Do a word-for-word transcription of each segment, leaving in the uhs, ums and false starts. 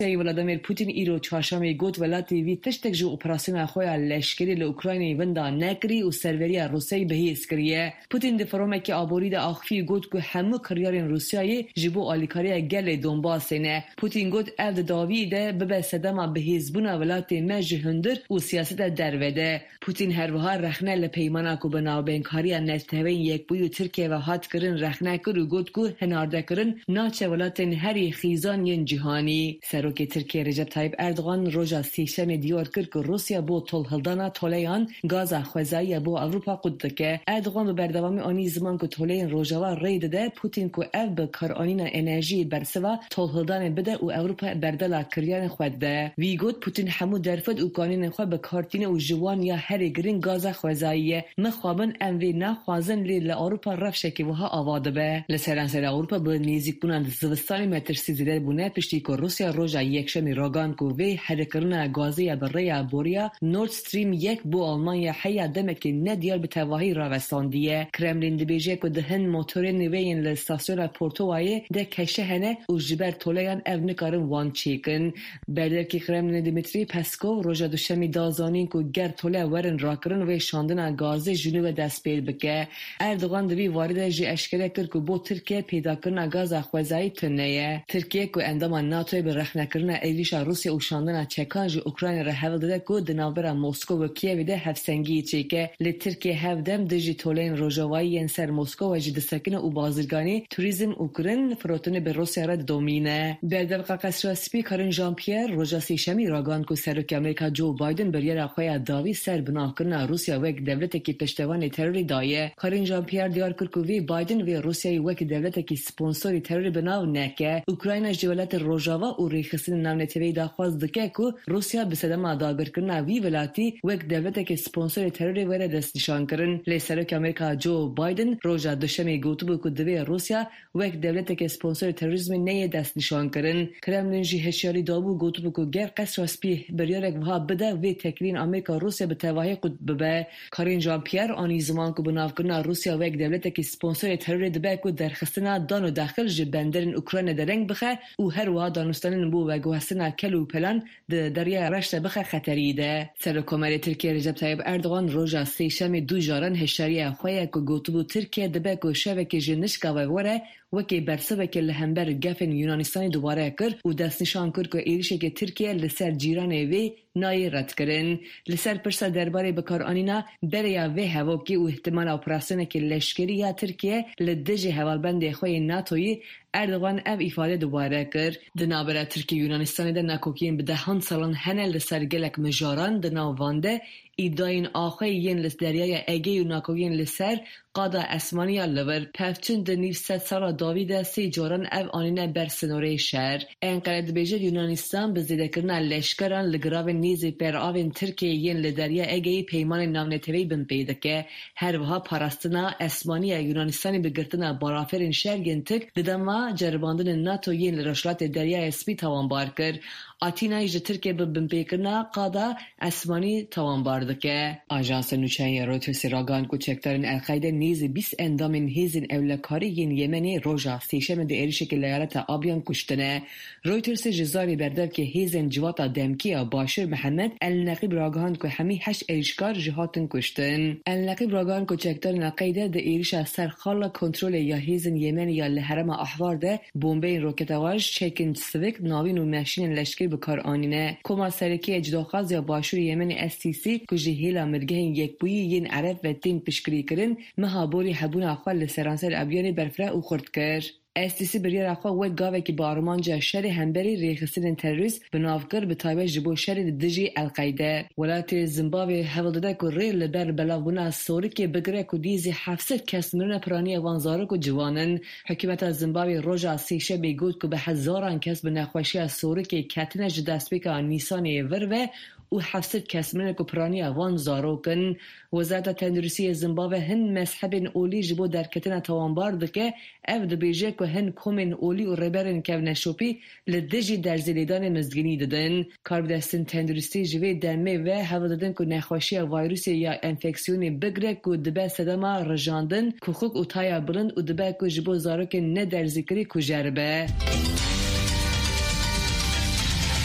ولادیمیر پوتین ایرو چهارشنبه گوت ولاتی وی تشتک جو اپراسیون خویا لشکری ل اوکراینی وندا نکری و سروری روسی بهیس کریه. پوتین د فرومه کی آبوری د اخفی گوت کو همه کریارین روسیای جبو آلیکاری گل دونباس نه. پوتین گوت اف د داوید به صدما بهیز بنا ولاتی مج هندر و سیاست دروده. پوتین هر وها رخنه ل پیمانا کو بناو بنکاری نتوی یک بو ترکیه و هات کرن رخنه کرو گوت کو هنارده کرن ناچ ولاتن هری خیزان ین جهانی. سروک ترکیه رجب طیب اردوغان روزا سیشم دیار کرد که روسیا بو طول هلدانا طولیان گاز خوزایی بو اروپا قدکه. اردوغان به بردوامی آنی زمان که طولین روزاوا رید ده پوتین که اف به کارآنین انرژی برسوا طول هلدان بده و اروپا بردلا کریان خود ده. وی گوت پوتین همو درفد و قانین خود به کارتین و جوان یا هر گرین گاز خوزایی مخوابن ام وی نخوازن لی لاروپا رفشه که وها آواده به. لسرانسر اروپا به نیزیک بونند زوستانی متر سیزیده بونه پشتی که روسیا روزا یکشمی راگان کو وی حرکرنا گازی بریا بوریا نورد استریم یک بو آلمانیا حیا دمک ندیال به تواهی راوستاندیه. کرملین دبیجه کو دهن موتور نوین ل استاسیون پورتوای ده کشه هنه او جبر تولیان اف نکارن وان چیکن. بعد کی کرملین دیمیتری پسکوف روزا دوشمی دازانین کو گر توله ورن راکرن و شاندن گاز جنوب دست پیل بکه. اردوغان دوی وارد جی اشکره کرد کو بو ترکیه پیدا کرنا گاز خوزایی تنیه. ترکیه کو اندام ناتو به رخنه کرنا ایریش روسیا و شاندن چکان جو اوکراین را حول داده کو دنابر مسکو و کیف ده هفسنگی چیکه ل ترکیه هفدم دیجیتالین روجوایی سر مسکو و جد سکن و بازرگانی توریسم اوکراین فروتن به روسیا را دومینه. بعد قصر سپیکرن ژان پیر روزا سیشمی راگان کو سرک امریکا جو بایدن بریر خویا داوی سر بنا کرنا روسیا و دولت کی پشتوان تروری دایه. کارین ژان پیر دیار کرد کو وی بایدن و روسیا و دولت کی سپانسر تروری بناو نکه. اوکراین دولت روجاوا و ریخسن نام نتوی داخواست دکه کو روسیا به صدام داگر کرنا وی ولاتی و دولت کی سپانسر تروری وره دست نشان کرن. لسرک امریکا جو بایدن روزا دوشمی گوتو کو دوی روسیا و دولت کی سپانسر تروریسم نه دست نشان کرن. کرملین جی هشیاری دابو گوتو کو گر قصر اسپی بریارک وها بده و تکرین امریکا روسیا به تواهی قطب به. کارین ژان پیر آنی زمان کو بناو کرنا روسیا و دولت کی سپانسر تروری دبه کو درخستنا دانو داخل ج بندرن اوکراین درنگ بخه او هر وا دانستان بو و گوهسنا کلو پلان د دریا رشت بخه خطری ده. سرکمر ترکیه رجب طیب اردوغان روزا سیشم دو جاران هشاری خویا کو گوتو ترکیه دبه کو شوک جنشکا و وره وکی برسه که لهمبر گفن یونانستانی دوباره کرد و دست نشان کرد که ایریشه که ترکیه لسر جیران وی نای رد کرن. لسر پرسا درباره بکار آنینا بریا وی هواکی و احتمال اپراسیون که لشکری یا ترکیه لدج حوالبند خوی ناتوی اردوغان اف ifade دوباره کرد. دنابره ترکیه یونانستان ده نکوکین به دهان سالان هنه لسر گلک مجاران دناوانده ایداین آخوی ین لس دریای اگه و ناکوین لسر قادا اسمانیا لور پفچن ده نیف ست سالا داویده سی جاران او آنینه بر سنوره شهر. انقرد بیجه یونانستان به زیده کرنا لشکران لگراو نیزی پر آوین ترکیه ین لدریا اگه پیمان نامنتوی بن پیده که هر وها پاراستنا اسمانیا یونانستانی بگرتنا بارافرین شرگین تک ددما جرباندن ناتو ین لرشلات دریای اسپی توانبار کرد. آتینای جه ترکیه ببن پیکرنا قادا اسمانی توانبار دکه. آژانس نوچه‌ای رویترز راگان کو چکترین القاعده نیز بیست اندامین هیزن اولکاری ین یمنی روزا سیشم ده ایریشه که لیالت آبیان کشتنه. رویترز جزاری بردار که هیزن جواتا دمکیا باشر محمد النقیب راگان کو همی هشت ایریشکار جهاتن کشتن. النقیب راگان کو چکترین القاعده ده ایریشه سر خالا کنترل یا هیزن یمنی یا لحرم احوار ده بمبه روکتواج چکن سویک ناوین و ماشین لشکر بکار آنینه. کما سرکی اجداخاز یا باشور یمن اس تی سی که جهیلا مرگهین یک بویی ین عرب و تین پشکری کرن مهابوری حبون اخوال لسرانسر ابیان برفره او خورد کرد. اس تی سی بریر اخوال وی گاوه که با آرمانجا شر همبری ریخستن تروریست بنافکر به تایبه جبو شر دجی القاعده. ولایت زیمبابوه حول داده که ری لبر بلاونا سوری که بگره که دیزی هفتصد کس مرن پرانی وانزاره که جوانن. حکومت زیمبابوه روزا سیشه بیگود که به هزاران کس به نخوشی سوری که کتنج دستبیکا نیسانی وروه و هفتصد کس مرن که پرانی وانزاره کن. وزارت تندرسی زیمبابوه هن مذهب اولی جبو در کتن توانبار دکه اف دبیجه که هن کومن اولی و ربرن که نشوپی لدجی در زلیدان مزگینی دادن. کاربدستن تندرستی جوی دمه و هوا دادن که نخوشی ویروسی یا انفکسیونی بگره که دبه صدما رجاندن که خوک و تایا بلند و دبه که جبو زارو که نه در ذکری که جربه.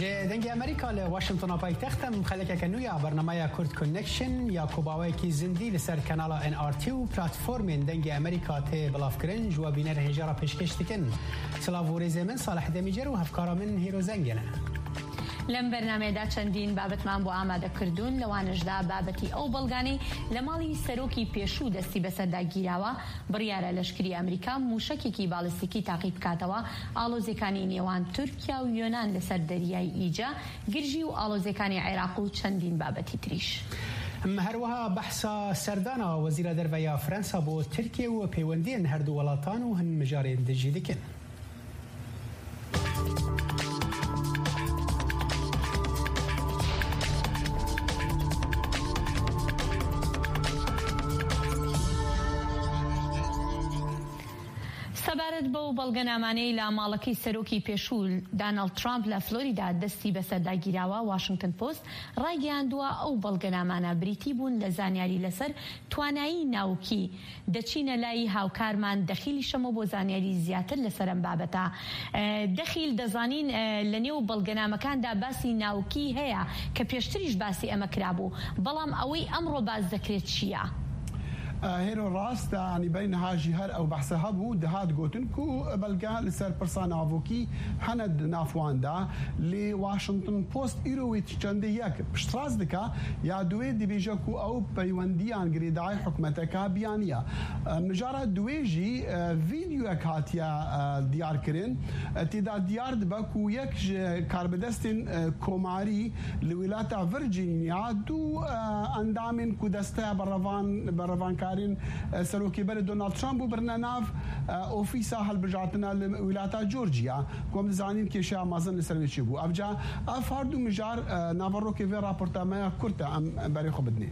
جدنگ امریکا ل واشنطن پایتختم خلک کنویا برنامه کورد کانکشن یا کوباوی کی زندی لسر کانال ان آر تی و پلتفرم دنگ امریکا ته بلاف کرنج و بینر هجرا پیشکش دکن سلاوری زمن صالح دمیجر و هفکارا من هیرو زنگنه لم برنامه دا چندین بابت من بو آماده کردون لوانجدا بابتی او بلگانی لمالی سروکی پیشو دستی بسردا گیراوا بریاره لشکری امریکا موشکی کی بالستیکی تعقیب کاتوا آلوزکانی نیوان ترکیا و یونان لسر دریای ایجا گرجی و آلوزکانی عراق و چندین بابتی تریش هروها بحثا سردانا وزیر درویا فرانسا بو ترکیه و پیوندین هر دو ولاتان و هن مجارین دجی دکن سەبارەت بەو بەڵگەنامانەی لە ماڵەکەی سەرۆکی پێشوو دانالد ترامپ لە فلۆریدا دەستی بەسەرداگیراوە واشنگتن پۆست ڕایگەیاندووە ئەو بەڵگەنامانە بریتی بوون لە زانیاری لەسەر توانایی ناوکی دەچینە لای هاوکارمان دەخیلی شەمە بۆ زانیاری زیاتر لەسەر ئەم بابەتە دەخیل دەزانین لە نێو بەڵگەنامەکاندا باسی ناوکی هەیە کە پێشتریش باسی ئەمە کرابوو بەڵام ئەوەی ئەمڕۆ باز دەکرێت چییە؟ هيرو راست يعني بين هاجي هر او بحثها بو دهات جوتنكو بلقى لسر برسان افوكي حند نافواندا لواشنطن بوست ايروي تشندي ياك بشتراز دكا يا دوي دي بيجاكو او بيونديان غريداي حكمتك بيانيا مجرد دويجي فيديو كاتيا ديار كرين تيدا ديار دبكو يك كاربدستين كوماري لولاية فيرجينيا دو اندامن كودستا برفان برفان كارين سروكي بر دونالد ترامب وبرناناف اوفيسا هالبجاتنا لولاية جورجيا كوم زانين كيشا مازن لسرويتشي بو ابجا افاردو مجار نافروكي في رابورتاما كورتا ام بري خبدني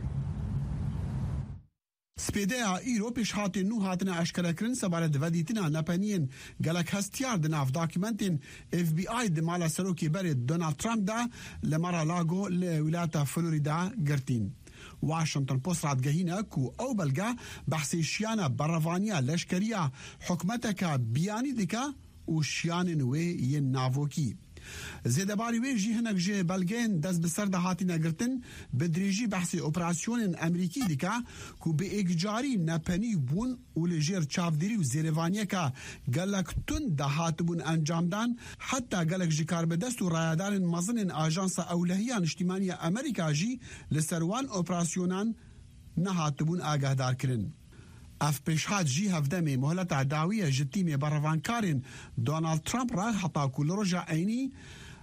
سپیده ایرو پیش هاتی نو هاتنا اشکال کرن سباره دوادیتنا نپنین گلک هستیار دناف داکیمنتین اف بی آی دمالا سروکی بر دونالد ترامپ دا لمرا لاغو لولاية فلوريدا گرتین واشنطن بوست راد جهينا كو أو بلغا بحثي شيانا برافانيا لشكريا حكمتك بياني ديكا وشيان نوي ينافوكي زيدا باري وي جي هناك جي بلغين داز بسرده هاتينا گرتن بدريجي بحثي اوبراسيون امريكي ديكا كو بإججاري نپني بون ولجير چافدري و زيريوانيا كا گلك تن دا هاتبون انجام دان حتى گلك جي كاربدست و رايدان مزن آجانسا اولهيان اجتماعية امريكا جي لسروان اوبراسيونان نهاتبون آگه دار کرن اف پیشهاد جی هفدمی مهلت دعویه جتیمی بروانکارین دونالد ترامپ را حتا کل رجع عینی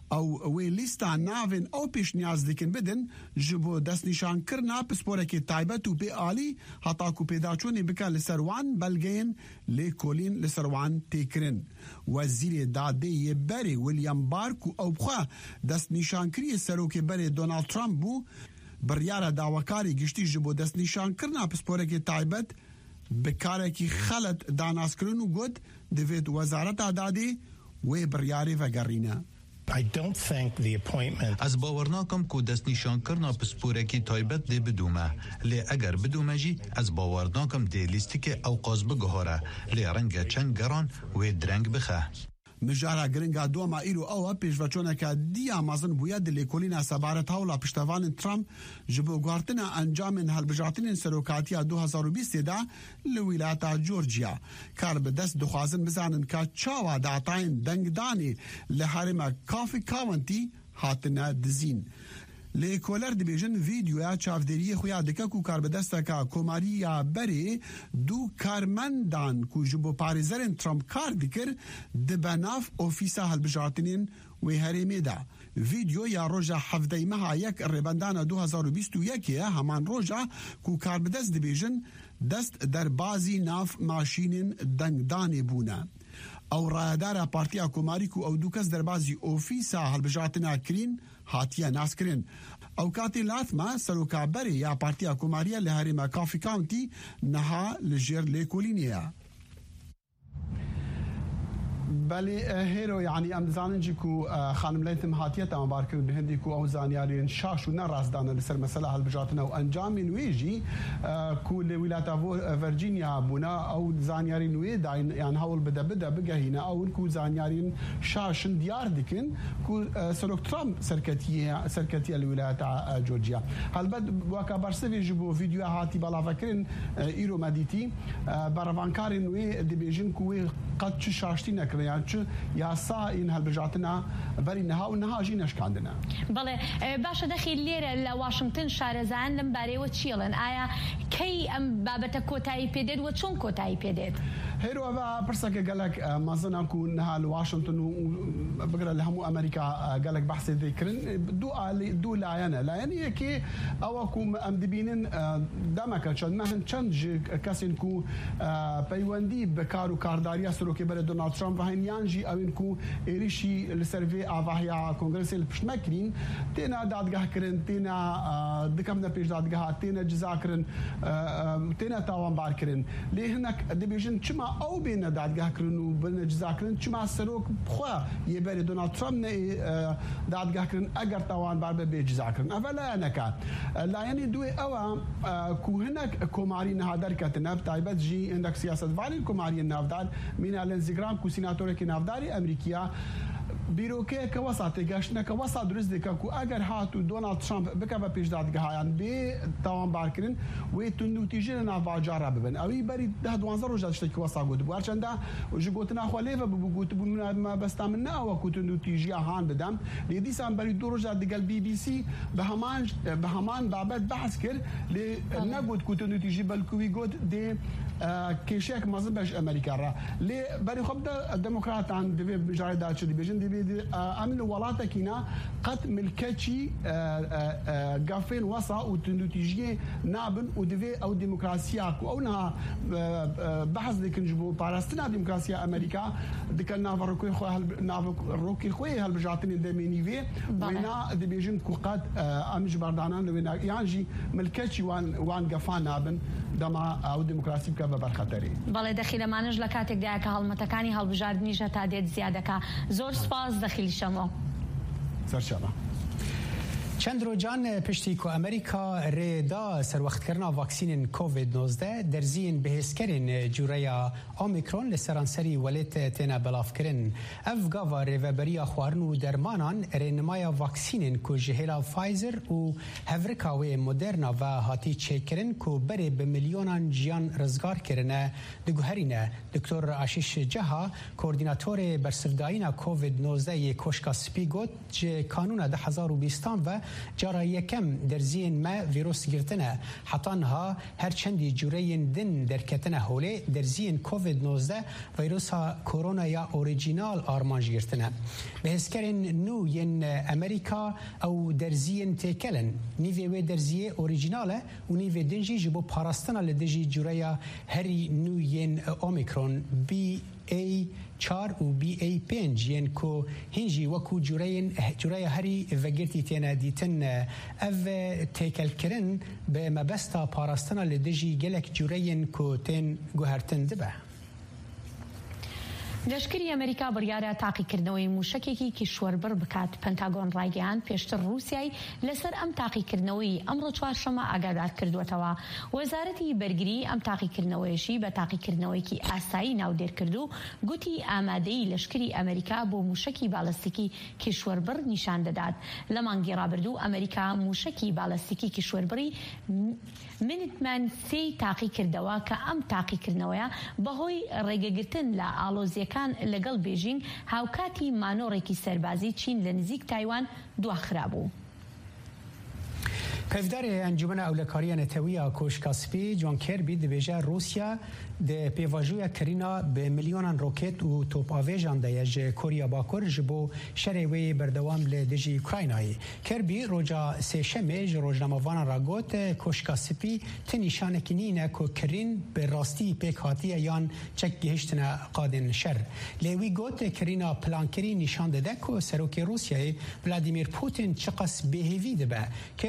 او وی لیستا ناوین او پیش نیاز دیکن بدن جبو دست نشان کرنا پسپورکی تایبت و بی آلی حتا کو پیداچونی بکا لسروان بلگین لیکولین لسروان تیکرن وزیر داده یه بری ویلیام بارکو او بخوا دست نشان کری سروکی بری دونالد ترامپ بو بریار داوکاری گشتی جبو دست نشان کرنا پسپورکی تایبت بکارێکی خەلت داناسکردن و گوت دەوێت وەزارەت ئادادی وێ بڕیارێ ڤەگەڕینە. I don't think the appointment از باور ناکم کو دست نشان کرنا پسپورکی تایبت دی بدومه لی اگر بدومه جی از باور ناکم دی لیستی که اوقاز بگهاره لی رنگ چند گران و درنگ بخه مجارا گرنگا دوما ایرو او پیشوچونه که دیا مازن بویا د لیکولینا سبارت هاولا پشتوان ترامپ جبو گارتنا انجام هلبجاتین سروکاتیا دو هزار و بیست دا لولاية جورجيا کار به دست دخوازن بزانن که چاوا داتاین دنگدانی لحرم کافی کاونتی هاتنا دزین لیکولر دی بیجن ویدیویا چافدری خویا دکا کو کار به دستا کا کوماریا بری دو کارمندان کو جبو پاریزرن ترامپ کار دکر دبناف اوفیسا هلبجاتین و هرمی دا ویدیو یا روژا هفده مها یک ربندان دو هزار و بیست و یک همان روژا کو کار به دست دی بیجن دست در بازی ناف ماشین دنگدانی بونه او رایدار پارتیا کوماری کو او دو کس در بازی اوفیسا هلبجاتنا کرین هاتیا ناس کرین او کاتی لاتما سروکا بری یا پارتیا کوماریا لهرما کافی کاونتی نها لجیر لیکولینیا بله هیرو یعنی ام زانجی کو خانم لیتم هاتیت ام بارکر بهندی کو او زانیارین شاش و نراز دانه لسر مسئله هل بجاتنا و انجام نویجی کو لولايات فيرجينيا بونا او زانيارين وي يعني هول بدا بدا بقى او كو زانيارين شاشن ديار ديكن كو سلوك ترامب سركتيه سركتيه الولايات جورجيا هل بد وكا برسفي جبو فيديو هاتي بلا فكرين ايرو مديتي برافانكارين وي دي بيجن كو قد شاشتي نكر يعني يا سا ان هل بجاتنا بري نها ونها جيناش عندنا بله باشا دخيل ليره لواشنطن شارزان لمباري وتشيلن ايا كي ام بابتا كوتاي بيدد وشون كوتاي بيدد هيرو ابا برسك قالك ما زنا نكون هال واشنطن بقرا لهم امريكا قالك بحث ذكرن دو دو لاينا لايني كي اوكم ام دبينن دمك عشان ما تشنج كاسينكو بايوندي بكارو كارداريا سروكي بر دونالد ترامب هين يانجي او انكو ريشي لسيرفي افاهيا كونغرس البشمكرين تينا دادغه كرن تينا دكمنا بيج دادغه تينا جزاكرن تينا تاوان باركرن ليه هناك دبيجن چما او بين دادگاه کرن و بین جزا کرن چما سروک بخوا یه بری دونالد ترامپ نه دادگاه کرن اگر توان بار به جزا کرن اولا نکات لا یعنی دوی او کو هناك کوماری نهادر کتن تایبت جی عندك سیاست والی کوماری نهادر من الانستغرام کو سیناتور کی نهاداری امریکا بیروکه که وسط گشتنه که وسط درست دیگه که اگر هاتو دونالد ترامپ بکه پیش دادگاه هایان به توان بارکرین و تندو تیجی نافاجارا ببن اوی بری ده دوانزه روز داشته که وسط گود بو هرچند وجی گوتنا خلیفه بو گوت بو ما بستامنا او کو تندو تیجی هان بدم لیدی سام بری دو روز دیگه بی بی سی به همان به همان بابت بحث کرد لی نگود کو تندو تیجی بلکوی گود دی کشک مذهبش امریکا را لی بری خب دموکرات عن دی بجای داشته دی بجن دی امن ولاتكينا قد ملكتشي قافين وصا وتنتيجيه نابن ودفي او ديمقراطيا او انها بحث ديك نجبو باراستنا ديمقراطيا امريكا ديك نافروكي خو نافروكي خو هالبجاتين دميني في وينا دي بيجن قد امج بردانان وينا يعني ملكتشي وان وان قفان نابن دما او ديمقراطيا كبا برخطري بله دخيل مانج لكاتك داك هالمتكاني هالبجاردني جتا ديت زياده کا زور سپاس داخل شما سرشبه چند روزان پشتی که امریکا ریدا سر وقت کرنا واکسین کووید نوزده در زین بهس کرن جوریا اومیکرون لسرانسری ولت تینا بلاف کرن اف گاوا ریوبریا خوارن و درمانان رینمایا واکسین که جهلا فایزر و هفرکا و مدرنا و هاتی چه کرن که بره به میلیونان جیان رزگار کرنه دگوهرینه دکتر آشیش جها کوردیناتور برسفدایینا کووید نوزده کوشکا سپیگوت جه کانون ده هزار و بیستان و جارا یکم در زین ما ویروس گرتنه حتانها هر چندی جورین دن در کتنه هوله در زین کووید نوزده ویروس ها کرونا یا اوریجینال آرمانج گرتنه به هسکرین نو ین امریکا او در زین تکلن نیوی و در زی اوریجیناله و نیوی دنجی جبو پاراستنا لدجی جوریا هری نو ین اومیکرون بی ای چار و بی ای پنج ین کو هنجی وکو جورین جورای هری وگرتی تینا دیتن او تیکل کرن به مبستا پاراستنا لدجی گلک جورین کو تین گوهرتن دبه لشکری ئەمریکا بڕیارە تاقیکردنەوەی موشکێکی کیشوەربڕ بکات. پەنتاگۆن ڕایگەیاند پێشتر رووسیای لەسەر ئەم تاقیکردنەوەی ئەمڕۆ چوارشەمە ئاگادار کردووەتەوە. وەزارەتی بەرگری ئەم تاقیکردنەوەیشی بە تاقیکردنەوەیەکی ئاسایی ناودێر کردو گوتی ئامادەی لەشکری ئەمریکا بۆ موشکی باڵستیکی کیشوەربڕ نیشان دەدات. لە مانگی ڕابردوو ئەمریکا موشکی باڵستیکی کیشوەربڕی منتمان سێی تاقی کردەوە کە ئەم تاقیکردنەوەیە بەهۆی ڕێگەگرتن لە ئاڵۆزیەکان لەگەڵ بێژینگ هاوکاتی مانۆڕێکی سەربازی چین لە نزیک تایوان دواخرابوو. پێفدارێ ئەنجومەنە ئەولەکاریە نەتەویە کۆشکاسپی جوان کێربی دەبێژە رووسیا د پێواژوویە کرینا بە میلیۆنان ڕۆکێت و تۆپاڤێژان دەیە ji کۆریا باکوور ji bo şerê wê berdewam li dijî Ukraynayê. Kerbî roja sêşemê ji rojnamavanan ra got Koşkasipî ti nîşanekî nîne ku kirîn bi rastî pêk hatiye yan çek gihîştine qadên şer. Lê wî got kirîna plankirî nîşan dide ku serokê Rûsyayê Vladimir Putin çiqas bêhêvî dibe. Kerbî got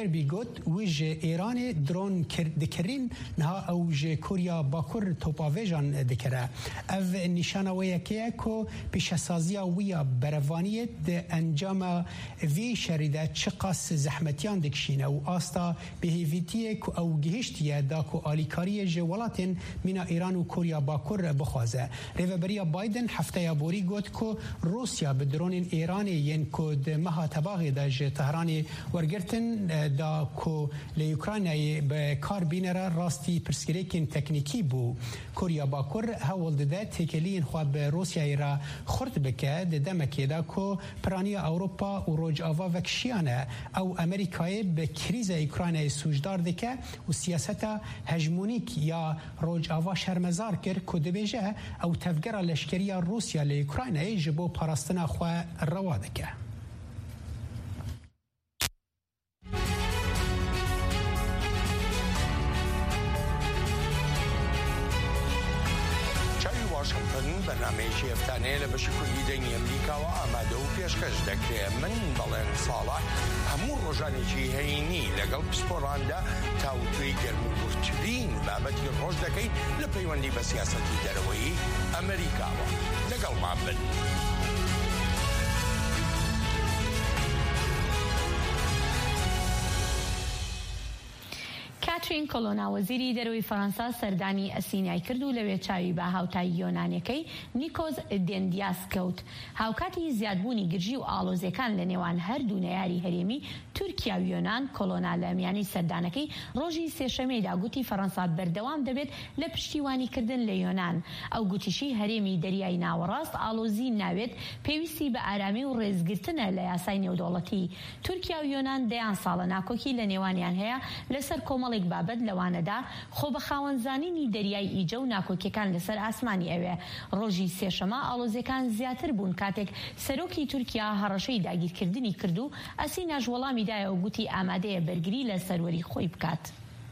گوت ویج ایران درون دکرین نها او ج کوریا باکور توپاویجان دکره اف نشانه ویکیه کو پیشسازیا ویا بروانیت ده انجام وی شریده چقاس زحمتیان دکشینه و آستا بهیویتیه کو او گهشتیه دا کو آلیکاری جوالاتین مینا ایران و کوریا باکور بخوازه ریوبریا بایدن هفته یا بوری گوت کو روسیا به درون ایرانی ین کو ده مها تباغی دا ج تهرانی ورگرتن دا کو لیوکراینای به کار بینره راستی پرسکریکین تکنیکی بو کوریا باکور هول ده تکلین خواب روسیا را خورد بکه ده دمکی دا کو پرانی اوروپا و روج آوا وکشیانه او امریکای به کریز اوکراینای سوجدار دکه و سیاست هژمونیک یا روج آوا شرمزار کر کو دبیجه او تفگر لشکری روسیا لاوکراینای جبو پاراستنا خو روا دکه برنامه‌ی افتانه لبش کلی دنیا امریکا و آماده و پیشکش دکره من بلن صالح همون روزانی چی هینی لگل پسپورانده تا و توی گرم و برترین بابتی روز دکی لپیوندی به سیاستی دروی امریکا و لگل معبد کاترین کۆلۆنا وەزیری دەرەوەی فەڕەنسا سەردانی ئەسینای کرد و لەوێ چاوی بە هاوتایی یۆنانیەکەی نیکۆز دێندیاس کەوت. هاوکاتی زیادبوونی گرژی و ئاڵۆزیەکان لە نێوان هەردوو نەیاری هەرێمی تورکیا و یۆنان کۆلۆنا لە میانی سەردانەکەی ڕۆژی سێشەمەیدا گوتی فەڕەنسا بەردەوام دەبێت لە پشتیوانیکردن لە یۆنان. ئەو گوتیشی هەرێمی دەریای ناوەڕاست ئاڵۆزی ناوێت پێویستی بە ئارامی و ڕێزگرتنە لە یاسای نێودەوڵەتی. تورکیا و یۆنان دەیان ساڵە ناکۆکی لە نێوانیان هەیە لەسەر کۆمەڵێک بابەت لەوانەدا خۆ بە خاوەنزانینی دەریای ئیجە و ناکۆکیەکان لەسەر ئاسمانی ئەوێ. ڕۆژی سێشەمە ئاڵۆزیەکان زیاتر بوون کاتێک سەرۆکی تورکیا هەڕەشەی داگیرکردنی کرد و ئەسیناش وەڵامیدایە و گوتی ئامادەیە بەرگری لە سەروەری خۆی بکات.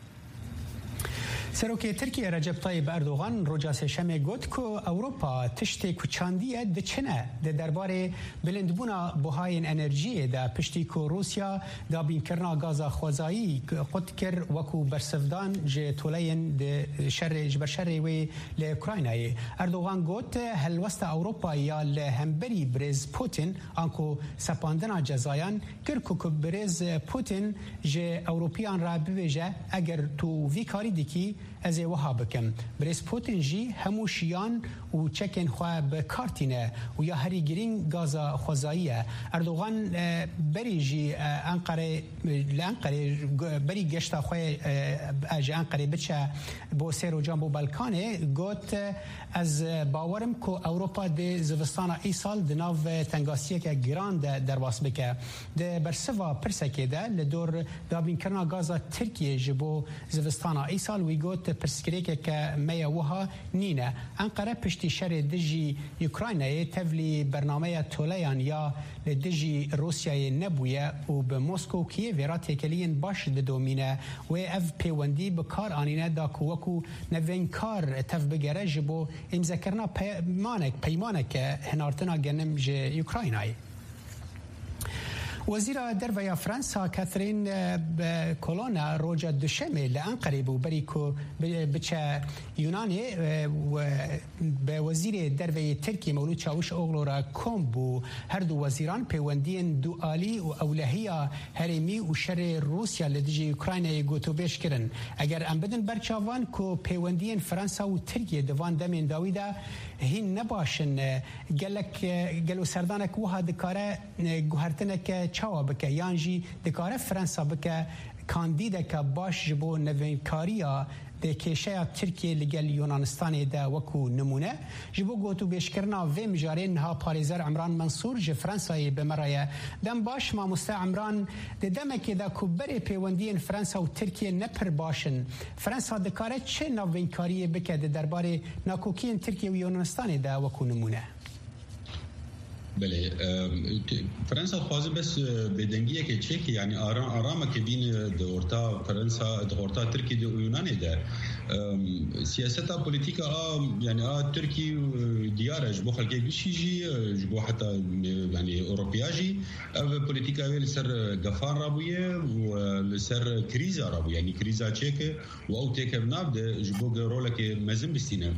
سروکی ترکیه رجب طیب اردوغان روزا سه‌شنبه گفت که اروپا تشتی کوچاندیه دچنه ده درباره بلندبونا بهای انرژی ده پشتی که روسیا ده بینکرنا گاز خوازایی خود کر وکو برسفدان ج تولین ده شر جبر شر وی لاوکراینای. اردوغان گفت هلوست اروپا یا لهمبری برز پوتین آنکو سپاندنا جزایان کر که برز پوتین ج اروپیان را بویجه اگر تو وی کاری دیکی از وها بکم. برز پوتین جی هموشیان و چکن خواه بکارتینه و یا هری گرین گازا خوزاییه. اردوغان بری جی انقره لانقره بری گشتا خواه اج انقره بچه بو سیر و جان بو بلکانه گوت از باورم که اروپا ده زوستان ای سال ده ناو تنگاسیه که گران ده درواس بکه. ده برسوا پرسکه ده لدور دابین کرنا گازا ترکیه جبو زوستان ای سال وی گوت پرسکریکه که میا وها نینه. انقره پشتی شر دجی اوکراینای تفلی برنامه تولیان یا دجی روسیای نبویه و به مسکو کیف را تکلین باش ده دومینه و اف پیوندی بکار آنینه دا کوکو نوین کار تف بگره جبو امضا کرنا پیمانک پیمانک هنارتنا گنم ج اوکراینای. وزیر درویا فرانسا کاترین کولونا روزا دوشنبه لانقره بو بریکو بچه یونانی و به وزیر دروی ترکی مولود چاوش اوغلو را کم بو هر دو وزیران پیوندین دو آلی و اولهیا هرمی و شر روسیا لدیجی اوکراینای گوتو بیش کرن. اگر ام بدن برچاوان کو پیوندین فرانسا و ترکیه دوان دمین داویدا هین نباشن گلک گلو سردانک وها دکاره گوهرتنک چاوا بکه یانجی دکاره فرانسا بکه کاندیده که باش جبو نوینکاریا ده کشیا ترکیه لگل یونانستان ده وکو نمونه جبو گوتو بیشکرنا و مجارین ها پاریزر عمران منصور ج فرانسای بمرایه دم باش ما مستا عمران ده دمکی ده کبری پیوندین فرانسا و ترکیه نپر باشن. فرانسا دکاره چه نوینکاری بکه ده درباره ناکوکین ترکیه و یونانستان ده وکو نمونه؟ بله فرانسا خوازه بس بدنگیه که چه که یعنی آرام آرامه که بین دورتا فرانسا دورتا ترکیه و یونان ده سياسة بوليتيكا آه يعني آه تركي ديارج بو خلقي بشيجي جبو حتى يعني أوروبياجي بوليتيكا لسر قفان رابوية ولسر كريزا رابوية يعني كريزا تشيك وأو تيك بنابد جبو رولك مزن بستينة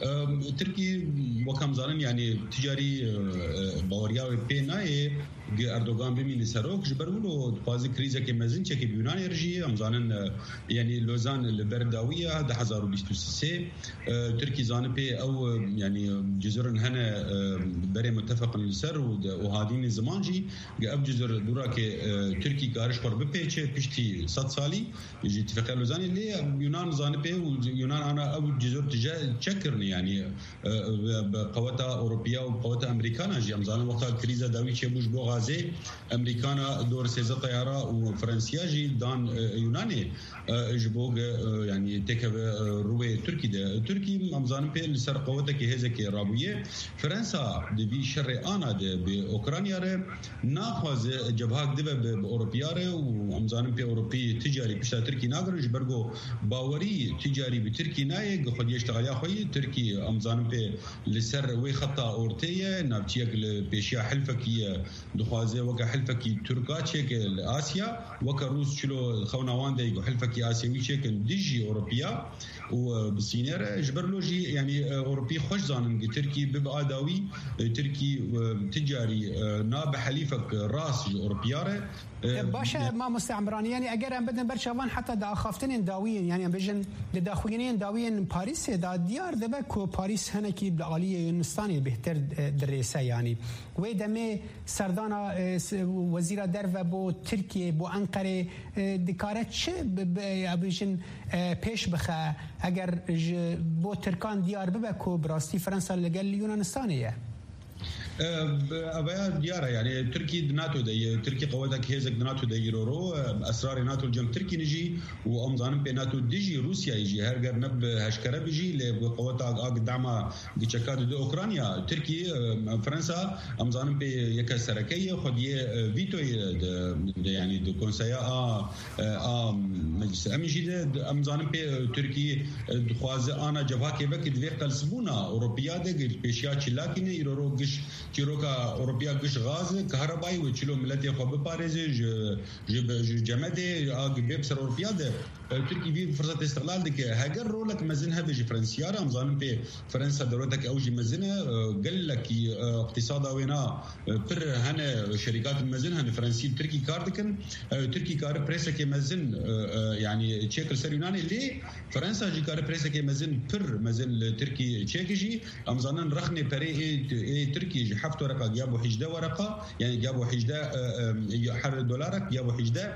تركي وكم زالن يعني تجاري باوريا بيناي اردوغان بمين سروك جبرولو باز كريزا كي مزن تشيك بيونان يرجي ام زانن يعني لوزان البرداويه هذا ألفين وستة وستين تركي زان بي او يعني جزر هنا بري متفق السر وهادين زمانجي اب جزر دوراك تركي كارش قرب بيتش بيشتي صد سالي يجي اتفاق لوزان اللي يونان زان بي ويونان انا او جزر تشكرني يعني بقوتها اوروبيه وقوتها امريكانا جي ام زان وقت كريزا داوي تشبوش بو غازي امريكانا دور سيزا طياره وفرنسيا جي دان يوناني جبوغ يعني تكب روي تركي ده تركي امزان بي سر قوتك هزك رابويه فرنسا دبي شر انا ده باوكرانيا ر ناخذ جبهه دبه باوروبيا ر وامزان بي اوروبي تجاري بشتا تركي ناغر جبرغو باوري تجاري بتركي ناي خد يشتغل يا خوي تركي امزان بي لسر وي خطا اورتيه نابتيك بيشيا حلفكيه دخوازه وك حلفكي تركاتشيك اسيا وك روس شلو خوناوان ده حلفكي آسيوي شكل ديجي أوروبيا وبسينير جبرلوجي يعني أوروبي خوش زانن تركي ببقى داوي تركي تجاري ناب حليفك راس أوروبيا باشا ما مستعمراني يعني أجر أن بدنا برشافان حتى دا خافتين داويين يعني بيجن لداخلين داويين باريس دا ديار دبكو باريس هناكي بالعالية يونستاني بهتر دريسة يعني ويدمي سردانا وزير درفة بو تركيا بو أنقرة دكارت شيء بيجن پیش بخه اگر بو ترکان دیار ببکو براستی فرنسا لگل یونانستانیه أبايا ديارة يعني تركي ناتو دي تركي قواتك هيزك ناتو دي يورو أسرار ناتو الجم تركي نجي وأمزانم بناتو ديجي روسيا يجي هرجر نب هشكرة بيجي لقواتك أق دعمة بتشكات دي أوكرانيا تركي فرنسا أمزانم بيك سركية خديه فيتو يعني دو كونسيا آ آ مجلس أمن جديد أمزانم بي تركي دخوازة أنا جبهة كيبك دفير قلسبونا أوروبيا ده بيشيا تشلاكينه يورو قش كيروكا أوروبيا قش غاز كهربائي وتشيلو ملتي خو بباريزي ج جمدي اق بيبسر أوروبيا ده تركي في فرصة استغلال دك هاجر رولك مزنها بيجي فرنسيارة أمزانم بي فرنسا دولتك أوجي مزنها قال لك اقتصادها وينا بر هنا شركات مزنها الفرنسي تركي كاردكن تركي كار بريسك مزن يعني تشيك السريوناني اللي فرنسا جي كار بريسك مزن بر مزن تركي تشيكجي أمزانن رخني بري اي تركي جي حفت ورقة جابوا حجدة ورقة يعني جابوا حجدة حر دولارك جابوا حجدة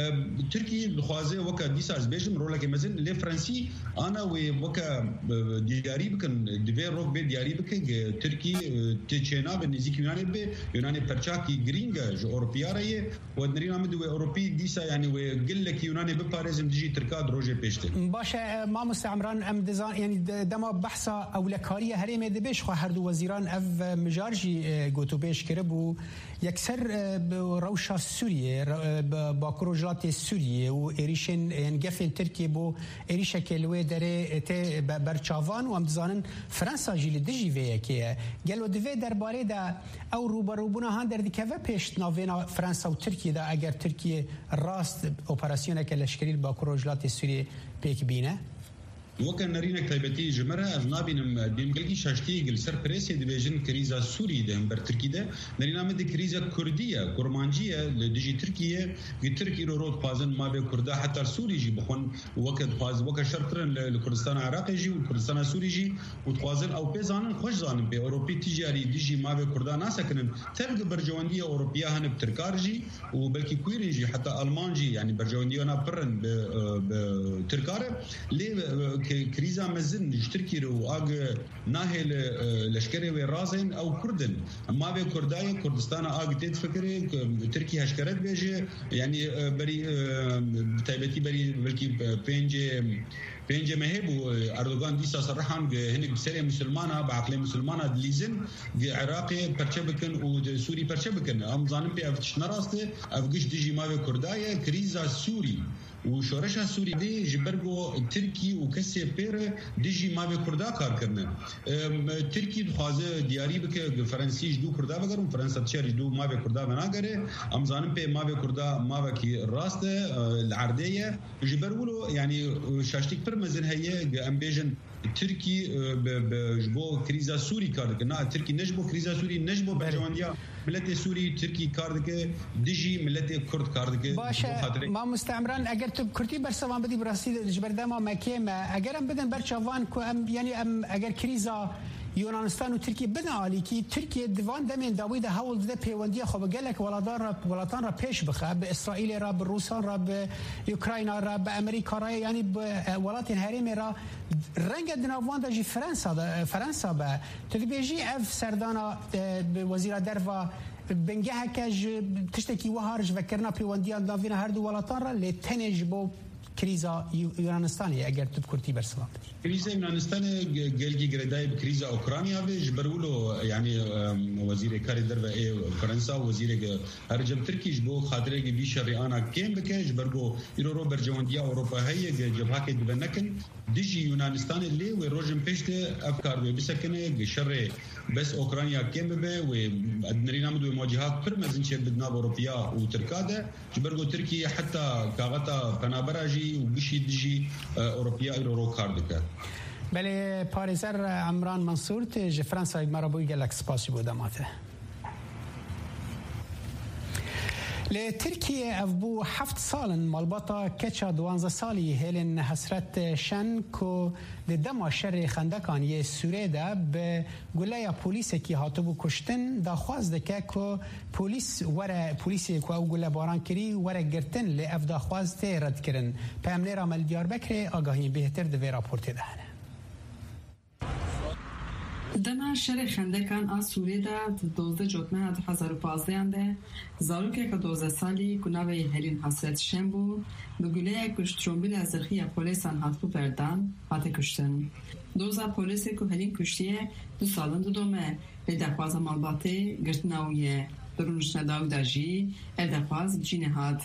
تركي الخوازي وكا ديساز بيجم رولك مزن اللي فرنسي أنا وكا دياري بكن ديفير روك بي دياري بكن تركي تشينا بالنزيك يوناني بي يوناني برشاكي جرينجا جو أوروبيا رأي ودنرينا مدو أوروبي ديسا يعني وقل لك يوناني بباريزم ديجي تركاد روجي بيشتر باشا ما مستعمران أم دزان يعني دما بحثا أو لكارية هريمة دبيش خو هردو وزيران أف مجارجي قوتو بيش كربو يكسر روشا سوريا باكروجات سوريا وإريشن ينقفن تركيا بو إريشا كيلوي داري تي برشافان وام دزانن فرنسا جيل دجي فيا كي قالوا دفي درباري دا أو روبروبونا هاندر دي كيفا بيش نافينا فرنسا وتركيا دا أجر تركيا راست أوبراسيونا كالشكري باكروجات سوريا بيك بينا وكان نرينك تايبتي جمرة أجنبي بيمقلقي شاشتي قل سر بريسي دبيجن كريزا سوري ده بر تركي ده نرينا مد كريزا كردية كرمانجية لدجي تركيا تركي رود بازن ما بي كردا حتى سوري جي بخون وقت باز وقت شرطرن لكردستان عراقي جي وكردستان سوري جي وتوازن أو بيزانن خوش زانن بي أوروبي تجاري دجي ما بي كردا ناسكنن تلقى برجواندية أوروبية هن بتركارجي وبلكي كويرنجي حتى ألمانجي يعني برجواندية أنا برن بتركارة ليه كريزا مزن تركي رو اج ناهل لشكري ورازن او كردن ما بي كرداي كردستان اج تد فكري تركي هشكرت بيجي يعني بري تايبتي بري بلكي بينجي بينجي مهبو اردوغان ديسا صرحان هنك بسريه مسلمانه بعقليه مسلمانه دليزن عراقي برشبكن وسوري برشبكن ام زانم بي افتش نراسته افقش ديجي ما بي كرداي كريزا سوري وشورش سوری دی جبرگو ترکی و کسی پیر دیجی ما به کردا کار کرنه ترکی خوازه دیاری بکه فرانسیش دو کردا بگرم فرانسه چری دو ما به کردا بناگره امزانم په ما به کردا ما به کی راست العرديه جبرولو يعني شاشتك پر مزن هي امبيجن تركي بجبو كريزا سوري كاردك نا تركي نجبو كريزا سوري نجبو برجوانديا ملت سوري تركي كاردك ديجي ملت كرد كاردك باشه ما مستعمران اگر تو كرتي برسوان بدي براسي جبردما مكيمه اگر ام بدن برچوان کو ام يعني ام اگر كريزا یونانستان و ترکیه بدن عالی که ترکیه دوان دمین داوید هول ده پیوندی خوب گلک ولادار را ولاتان را پیش بخه به اسرائیل را به روسان را به اوکراین را به امریکا را یعنی به ولات هرم را رنگ دنوان دجی فرانسا فرانسا به تدبیجی اف سردانا وزیر دروا بنگه کج تشتکی وهارج وکرنا پیوندی داوین هر دو ولاتان را لتنج بو كريزا يونانستاني اگر تو كرتي برسلام كريزا يونانستان جلجي جرداي بكريزا اوكرانيا بجبرولو يعني وزير كاري دربا اي فرنسا وزير هرجم تركي جبو خاطري بي شريانا كيم بكج برغو يورو برجونديا اوروبا هي جبهاك دبنكن ديجي يونانستان اللي وروجم بيشت افكار بسكنه شر بس اوكرانيا كيم به وادنرينا مدو مواجهات برمزن شي بدنا اوروبيا وتركاده جبرغو تركي حتى كاغتا بنابراجي وبشي ديجي اوروبيا يورو كاردك بله پاريزر عمران منصور ته فرانسا مرابوي گلک سپاسی بودماته لتركيا أفبو حفت سالن مالبطا كتشا دوانزا سالي هيلن حسرت شن كو لدما شر خندقان يه سوريدا بقولايا بوليسي كي هاتبو كشتن دا خواز دكا كو بوليس ورا بوليسي كو او قولا باران كري ورا گرتن لأف دا خواز تي رد کرن پامني رامل ديار بكري آگاهين بهتر دوی راپورت دهنه دما شر خندکان آ سوریدا دوزده جوتمه دو هزار و پانزده انده زاروکه که دوزده سالی کناوی هلین حسرت شنبو بگوله کشت ترومبیل از زرخی پولیسان هاتبو بردن هاته کشتن دوزا پولیسی که هلین کشتیه دو سالن دو دومه به دخواز مالباته گرتناویه درونش نداو داجی ال دخواز جینه هاد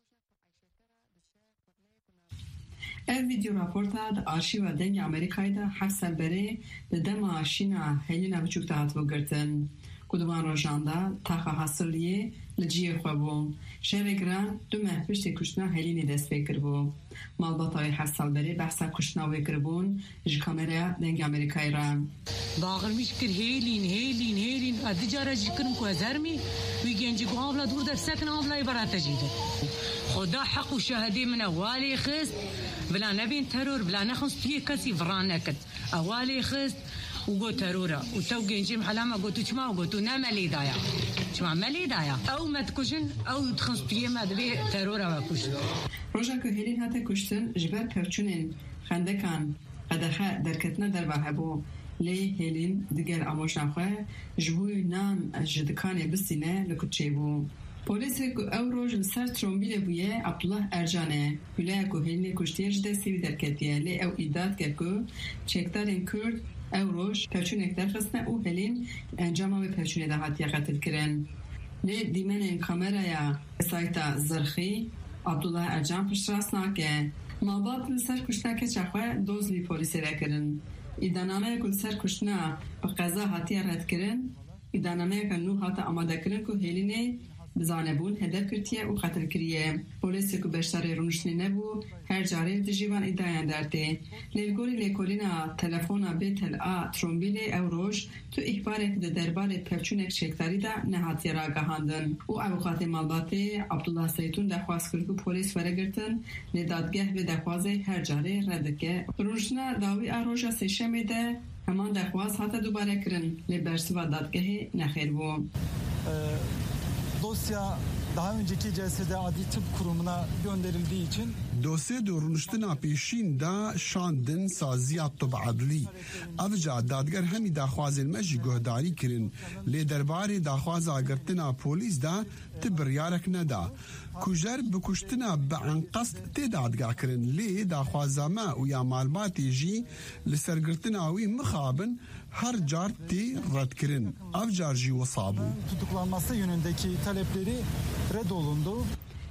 ev video raporta da arşiva dengê Amerîkayê de heft sal berê di dema şîna hêlîna biçûk de hatibû girtin ku di van rojan de taxa Hasirliyê li ciyê xwe bû. Şevê giran du meh piştî kuştina hêlînê dest pê kiribû. Malbatayê heft sal berê behsa kuştina wê kiribûn ji kameraya dengê Amerîkayê re. Dağılmış kir hêlîn hêlîn hêlîn edi cara jî kirin ku ez hermî wî gencî ku avla dûr dersekin avlayê berate jî de. Xuda heq û şehedê min e walê xist بلا نبين ترور بلا نخص فيه كسي فرانك أولي خست وقو ترورا وتو جنجيم حلامة قو تجمع وقو تو نملي دايا تجمع ملي دايا أو ما تكوشن أو تخص فيه ما دبي ترورا وكوشن روجا كهيلين هاتا كوشتن جبال بيرچونين خندكان قدخا دركتنا دربهبو لي هيلين دقال عموشنا خواه جبوي نان جدكاني بسينه لكتشيبو پلیسی که او روز سر ترومبیل بویه عبدالله ارجانه ولی که هیلی کشتیش دستی درکتیه لی او ایداد کرد که چکدارین کرد او روز پرچونک درخستنه او هلین انجام و پرچونه ده هاتیه قتل کرن لی دیمن کامرای سایتا زرخی عبدالله ارجان پشت راست ناکه ماباد سر کشتنه که چخواه دوز بی پلیسی را کرن ایدانامه که سر کشتنه به قضا هاتیه رد کرن ایدانامه که نو هاتا آماده کرن که هلینه بزانه بون هدف کرتیه و قتل کریه پولیسی که بشتر رونشنی نبو هر جاره دجیوان ادعایان درده لیلگوری لیکولینا تلفونا بیتل آ ترومبیل او روش تو اخباره که دربار پفچونک شکتاری ده نهاتی را گهاندن او اوقات مالباته عبدالله سیتون دخواست کرد که پولیس ورگرتن لدادگه به دخوازه هر جاره ردکه رونشنا داوی آروژا سیشمه ده همان دخواست حتی دوباره کرن لبرسوا دادگه نخیر بو Dosya daha önceki celsede Adli Tıp Kurumu'na gönderildiği için dosya dorunuştina peşin da şandin saziya tıp adli avca dadgar hemi daxwazên me jî guhdarî kirin lê derbarê daxwaza girtina polîs da tibiryarek neda kujer bi kuştina bi enqest tê dadgah kirin lê daxwaza me û ya malbatê jî li ser girtina wî mixabin her car tê redkirin ev car jî wisa bû. Tutuklanması yönündeki talepleri reddolundu.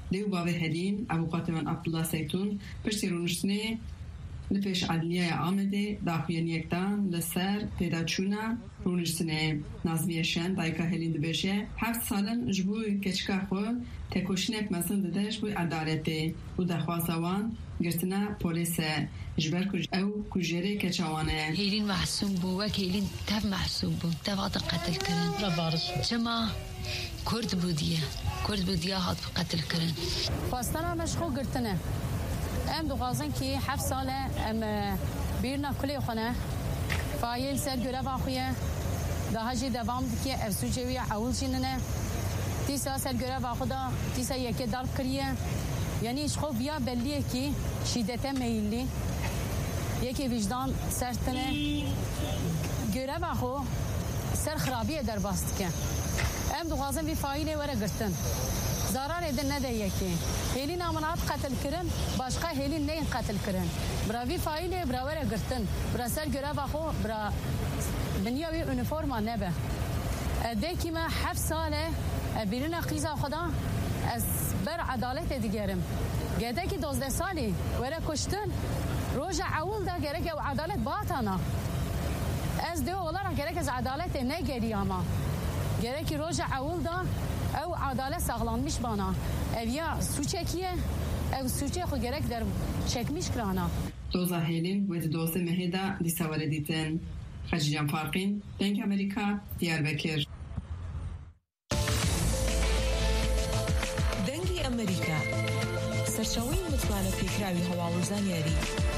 لیو باوی هلین ابو قاتمان عبدالله سیتون پشتی رونشتنه لپیش عدلیه آمده داخوین یکتان لسر پیدا چونه رونشتنه نازمیشن دایکا هلین دبشه هفت سالن جبوی کچکا خو تکوشنک مزن ددش بوی عدالته و دخوازوان گرتنا پولیس جبر کج او کجره کچوانه هیلین محسوب بو و هیلین تف محسوب بو تفاضل قتل کرن لبارش شما کرد بودیه کرد بودیه هات قتل کرن خواستنا مشخو گرتنه ام دوغازن کی هفت ساله ام بیرنا کلی خونه فایل سر گرف آخویه ده هجی دوام دکی افسوجوی اول جننه تیسا سر گرف آخودا تیسا یکی درب کریه یعنی اشخو بیا بلیه کی شیدت میلی یکی وجدان سرتنه گرف آخو سر خرابیه در باست که ام دوغازن بی فایل وره گرتن zarar edin ne de yeki. Helin amanat katil kirin, başka helin neyin katil kirin. Bra vi faile bra vere girtin. Bra ser görev axo, bra dünya bir üniforma nebe. De ki me hef sale birine qiza xuda az ber adalet edigerim. Gede ki dozde sali vere kuştin. Roja avul da gerek ev adalet batana. Az de olarak gerek az adalet ne geri ama. Gerek ki roja avul da او عدالت ساغلانmış bana. Ev ya suç ekiye, ev suçe xo gerek der çekmiş krana. Doza helin ve doza meheda disavare diten. Hajiyan Farqin, Denk Amerika, Diyarbakır. Dengi Amerika. Serçawi mutmana fikrawi hawaluzan yari.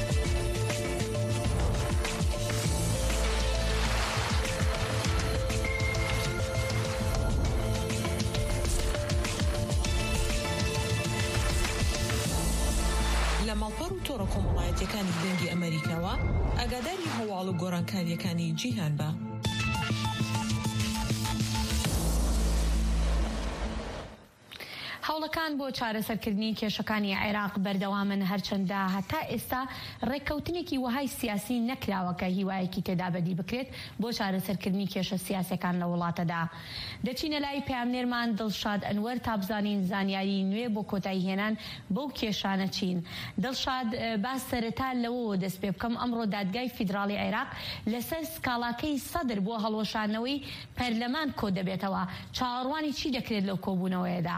ماڵپەڕ و تۆڕە کۆمەڵایەتیەکانی دەنگی ئەمریکاوە ئاگاداری هەواڵ و گۆڕانکاریەکانی جیهان بە. هەوڵەکان بۆ چارەسەرکردنی کێشەکانی عێراق بەردەوامن هەرچەندە هەتا ئێستا ڕێککەوتنێکی وهای سیاسی نەکراوەکە هیوایەکی تێدا بەدی بکرێت بۆ چارەسەرکردنی کێشە سیاسەکان لە وڵاتەدا. دەچینە لای پەیامنێرمان دڵشاد ئەنوەر تا بزانین زانیاری نوێ بۆ کۆتایی هێنان بەو کێشانە چین. دڵشاد باس سەرەتا لەوە دەست پێ بکەم ئەمڕۆ دادگای فیدراڵی عێراق لەسەر سکاڵاکەی سەدر بۆ هەڵوەشانەوەی پەرلەمان کۆ دەبێتەوە. چاوەڕوانی چی دەکرێت لەو کۆبوونەوەیەدا؟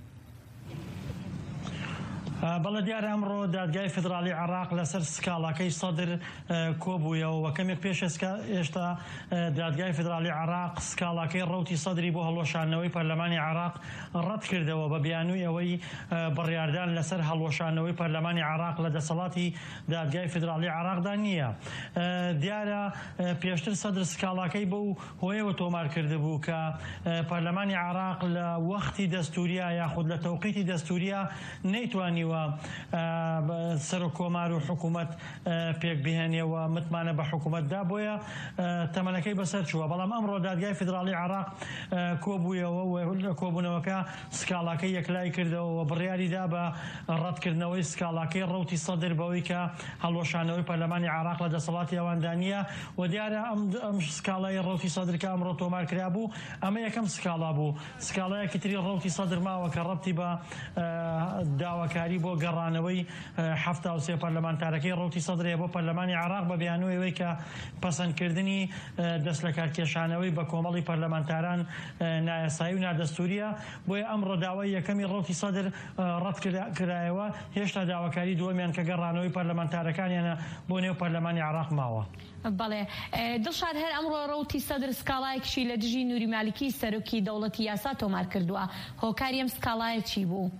بەڵێ دیارە ئەمڕۆ دادگای فدرالی عێراق لەسەر سکاڵاکەی سەدر کۆبوویەوە و کەمێک پێش ئێشتا دادگای فدرالی عێراق سکاڵاکەی ڕەوتی سەدری بۆ هەڵوەشانەوەی پەرلەمانی عێراق ڕەت کردەوە بە بیانووی ئەوەی بڕیاردان لەسەر هەڵوەشانەوەی پەرلەمانی عێراق لە دەسەڵاتی دادگای فدرالی عێراقدا نییە. دیارە پێشتر سەدر سکاڵاکەی بەو هۆیەوە تۆمار کرده بوو کە پەرلەمانی عێراق لە وەختی دەستوریە یاخود لە تەوقیتی دەستوریە نەیتوانی سەر و کۆمار و حکوومەت پێک بهێنێەوە متمانە بە حکوومەتدا بۆیە تەمەنەکەی بەسەر چووە. بەڵام ئەمڕۆ دادگای فدرالی عێراق کۆبوویەوە لە کۆبوونەوەکە سکاڵاکەی یەکلای کردەوە بڕیاریدا بە ڕەتکردنەوەی سکاڵاکەی ڕەوتی سەدر بەوەی کە هەڵوەشانەوەی پەرلەمانی عێراق لە دەسەڵاتی ئەوەندانیە و دیارە ئەم سکاڵای ڕەوتی سەدر کە ئەمڕۆ تۆمار کرا بوو ئەمە یەکەم سکاڵا بوو. سکاڵایەکی تری ڕەوتی سەدر ماوە کە ڕەبتی بە داواکاری بۆ گەڕانەوەی هەفتا و سێ پەرلەمانتارەکەی ڕەوتی سەدرێ بۆ پەرلەمانی عێراق بە بیانوویەوەی کە پەسەندکردنی دەست لە کارکێشانەوەی بە کۆمەڵی پەرلەمانتاران نایاسایی و نادەستوریە. بۆیە ئەمڕۆ داوای یەکەمی ڕەوتی سەدر ڕەت کرایەوە. هێشتا داواکاری دووەمیان کە گەڕانەوەی پەرلەمانتارەکانیانە بۆ نێو پەرلەمانی عێراق ماوە. بەڵێ دڵشاد هەر ئەمڕۆ ڕەوتی سەدر سکاڵایەکشی لە دژی نووری مالیکی سەرۆکی دەوڵەتی یاسا تۆمار کردووە. هۆکاری ئەم سکاڵایە چی بوو؟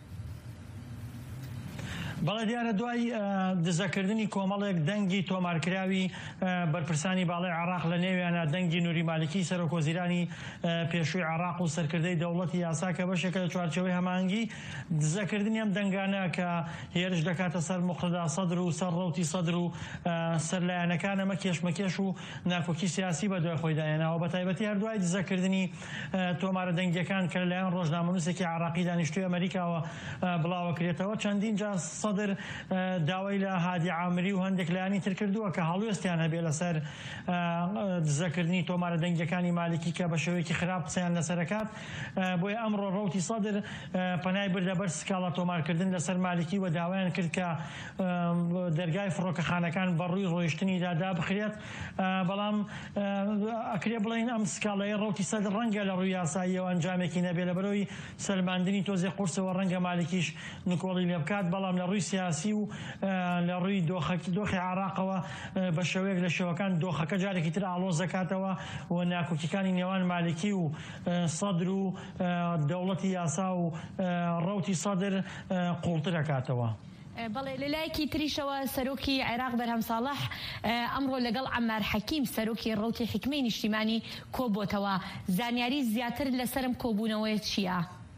بەڵێ دیارە دوای دزەکردنی کۆمەڵێک دەنگی تۆمارکراوی بەرپرسانی باڵای عێراق لە نێویانە دەنگی نووری مالیکی سەرۆکوەزیرانی پێشووی عێراق و سەرکردەی دەوڵەتی یاسا کە بەشێکە لە چوارچەوەی هەمانگی دزەکردنی ئەم دەنگانە کە هێرش دەکاتە سەر موقتەدا سەدر و سەر ڕەوتی سەدر و سەرلایەنەکان ئەمە کێشمەکێش و ناکۆکی سیاسی بەدوای خۆی داهێناوە. بەتایبەتی هەردوای دزەکردنی تۆمارە دەنگیەکان کە لەلایەن ڕۆژنامەنووسێکی عێراقی دانیشتووی ئەمریکاوە بڵاوەکرێتەوە چەندین جا صدر داوای لە هادی عامری و هەندێک لایانی تر کردووە کە هەڵوێستیان هەبێ لەسەر دزەکردنی تۆمارە دەنگەکانی مالکی کە بە شێوەیەکی خراپ قسەیان لەسەرەکات. بۆیە ئەمڕۆ ڕەوتی سەدر پەنای بردە بەر سکاڵا تۆمارکردن لەسەر مالکی و داوایان کرد کە دەرگای فڕۆکەخانەکان بەڕووی ڕۆیشتنیدا دابخرێت. بەڵام ئەکرێ بڵین ئەم سکاڵەیە ڕەوتی سەدر ڕەنگە لە ڕووی یاساییەوە ئەنجامێکی نەبێ لە بەرەوەی سەلماندنی تۆزێ قورسەوە ڕەنگە مالکیش نکۆڵی لێ بکات. بەڵام لە ڕووی سیاسی و لە ڕووی دۆخی عراقەوە بە شێوەیەک لە شێوەکان دۆخەکە جارێکی تر ئاڵۆز دەکاتەوە و ناکۆکیەکانی نێوان مالکی و سەدر و دەوڵەتی یاسا و ڕەوتی سەدر قوڵتر دەکاتەوە. بەڵێ لەلایەکی تریشەوە سەرۆکی عێراق بەرهەم ساڵح ئەمڕۆ لەگەڵ عەمار حەکیم سەرۆکی ڕەوتی حکمەی نیشتیمانی کۆبووتەوە. زانیاری زیاتر لەسەرم کۆبوونەوەی چییە؟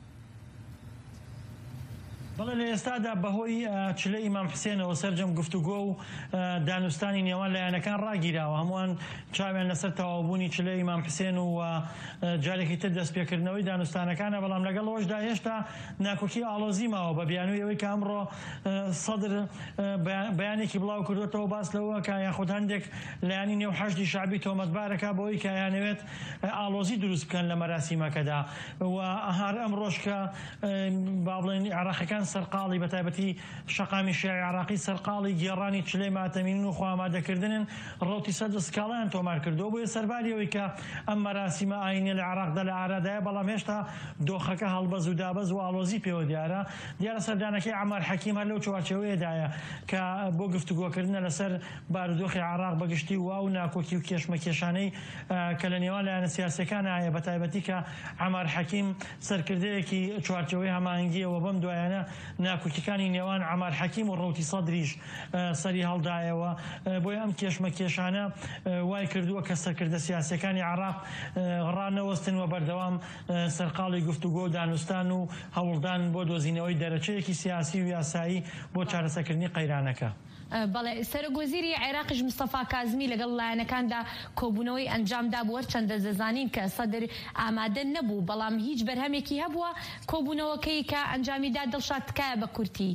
بەڵێ لە ئێستادا بەهۆی چلە ئیمام حوسێنەوە سەرجەم گفتوگۆ و دانوستانی نێوان لایەنەکان ڕاگیراوە. هەمووان چاویان لەسەر تەواوبوونی چلە ئیمام حوسێن و جارێکی تر دەستپێکردنەوەی دانوستانەکانە. بەڵام لەگەڵ ئەوەشدا هێشتا ناکۆکی ئاڵۆزی ماوە بە بیانووی ئەوەی کە ئەمڕۆ سەدر بەیانێکی بڵاو کردوێتەوە باس لەوە کە یاخود هەندێک لایانی نێو حەشدی شعبی تۆمەتبارەکە بۆی کە یانەوێت ئاڵۆزی دروست بکەن لە مەراسیمەکەدا. و هەر ئەمڕۆژ کە با بڵێن عێراقیەکان سەرقاڵی بەتایبەتی شەقامی شیعی عراقی سەرقاڵی گێڕانی چلەی ماتەمینن و خۆئامادەکردنن ڕەوتی سەدر سکاڵیان تۆمار کردەوە. بۆیە سەرباریەوەی کە ئەم مەراسیمە ئاینیە لە عێراقدا لە ئارادایە بەڵام هێشتا دۆخەکە هەڵبەز و دابەز و ئاڵۆزی پێوە دیارە. دیارە سەردانەکەی عەمار حەکیم هەر لەو چوارچێوەیەدایە کە بۆ گفتوگۆکردنە لەسەر بارودۆخی عێراق بەگشتی وا و ناکۆکی و کێشمەکێشانەی کە لە نێوان لایەنە سیاسیەکان هەیە بەتایبەتی کە عەمار حەکیم سەرکردەیەکی چوارچێوەی هەماهەنگیەوە بەم دوایانە ناکۆکیەکانی نێوان عەمار حەکیم و ڕەوتی سەدریش سەری هەڵدایەوە. بۆیە ئەم کێشمەکێشانە وای کردووە کە سەرکردە سیاسیەکانی عێراق ڕانەوەستن و بەردەوام سەرقاڵی گفتوگۆ و دانوستان و هەوڵدان بۆ دۆزینەوەی دەرەچەیەکی سیاسی و یاسایی بۆ چارەسەرکردنی قەیرانەکە. بەڵێ سەرۆکوەزیری عێراقیش مستەفا کازمی لەگەڵ لایەنەکاندا کۆبوونەوەی ئەنجامدا بووە. چەندە دەزانین کە سەدر ئامادە نەبوو بەڵام هیچ بەرهەمێکی هەبووە کۆبوونەوەکەی کە ئەنجامیدا دڵشاد تکایە بە کورتی.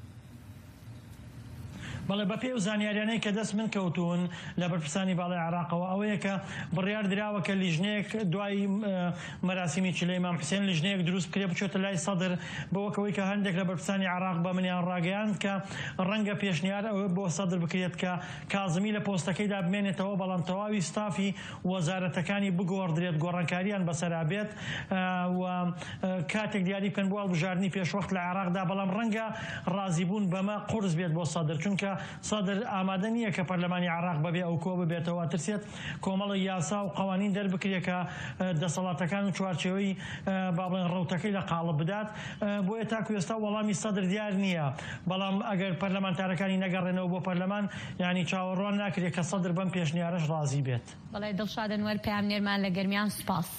بەڵێ بە پێی و زانیاریانەی کە دەست من کەوتون لە بەرپرسانی باڵای عێراقەوە ئەوەیە کە بڕیار دراوە کە لیژنەیەک دوای مەراسیمی چلەی ئیمام حوسێن لیژنەیەک دروست بکرێ بچێتە لای سەدر بەوەکەوەی کە هەندێک لە بەرپرسانی عێراق بە منیان ڕاگەیاند کە ڕەنگە پێشنیار ئەوە بۆ سەدر بکرێت کە کازمی لە پۆستەکەیدا بمێنێتەوە بەڵام تەواوی ستافی وەزارەتەکانی بگۆڕدرێت گۆڕانکاریان بەسەرابێت و کاتێک دیاری بکەن بۆ هەڵبژاردننی پێشوەخت لە عێراقدا. بەڵام ڕەنگە ڕازیبوون بەمە قورس بێت بۆ سەدر چونکە سەدر ئامادە نییە کە پەرلەمانی عێراق بەبێ ئەو کۆ ببێتەوە ترسێت کۆمەڵی یاسا و قەوانین دەربکرێت کە دەسەڵاتەکان و چوارچێوەی با بڵێن ڕەوتەکەی لە قاڵب بدات. بۆیە تاکو ئێستا وەڵامی سەدر دیار نییە. بەڵام ئەگەر پەرلەمانتارەکانی نەگەڕێنەوە بۆ پەرلەمان یعنی چاوەڕوان ناکرێت کە سەدر بەم پێشنیارەش ڕازی بێت. بەڵێ دڵشاد ئەنوەر پەیامنێرمان لە گەرمیان سوپاس.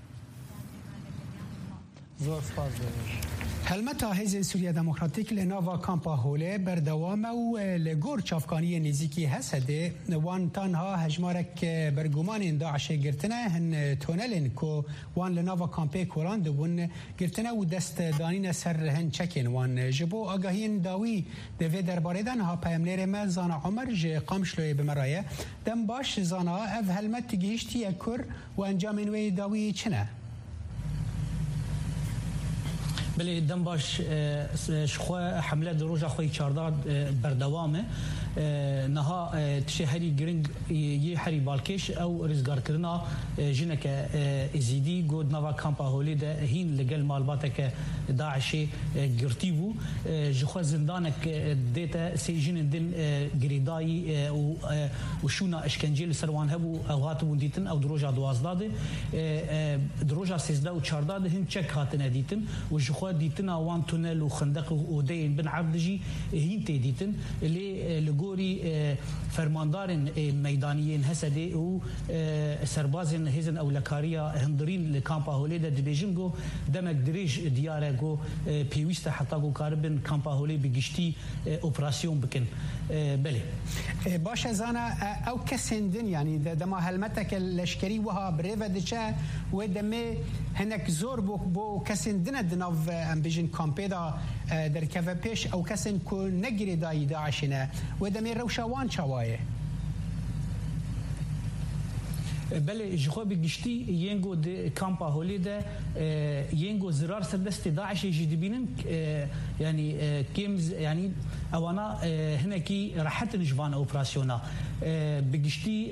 زۆر سپاس دەوێت. هەلمەتا هێزên سووریا دموکراتیک لە ناوا کامپا هۆلێ بەردەوامە و لە گۆر چافکانیە نزیکی هەسەدێ وان تانها هەژمارێک بەرگومانên داعشê girtine hin tonelên ku wan li nava kampê koran dibûn girtine û dest danîne ser hin çekên wan ji bo agahiyên dawî di vê derbarê de niha peyamnêrê me Zana Umer ji Qamişloyê bi me re ye. Dem baş Zana ev helmet gihîştiye kur û encamên wê dawî çi ne؟ بله دم باش شخوا حمله دروجا خوی چارداد بردوامه نها تشهری گرنگ یه هری بالکش او رزگار کردنا جنک ازیدی گود نوا کامپا هولی ده هین لگل مالباته که داعشی گرتی بو جخوا زندانک دیتا سیجن دن گریدایی و شونا اشکنجیل سروان هبو اوغات بو دیتن او دروجا دوازداده دروجا سیزده و چارداده هین چک هاتنه دیتن و جخوا دیتن وان تونل و خندق و دین بن عبدجی هین تی دیتن لی لگوری فرماندارن میدانیین هسده و سربازن هزن اولکاریا هندرین لکامپا هولی ده دبیجن گو دمک دریج دیاره گو پیوست حتی گو کاربن کامپا هولی بگشتی اپراسیون بکن. بله باشه زانا او کسندن یعنی دما هلمتك لشکری وها بریو دچه و دمه هنک زور بو بو کسندن دناو ام بیژن کامپیدا در کف پیش او کسن کو نگری دای داعشنه و دمی روشوان چوایه بله جخوا بگشتی ینگو د کامپا هولیده ینگو زرار سردست داعش جدبینن یعنی کیمز یعنی اوانا هناکی راحت نجوان اپراسیونا بگشتی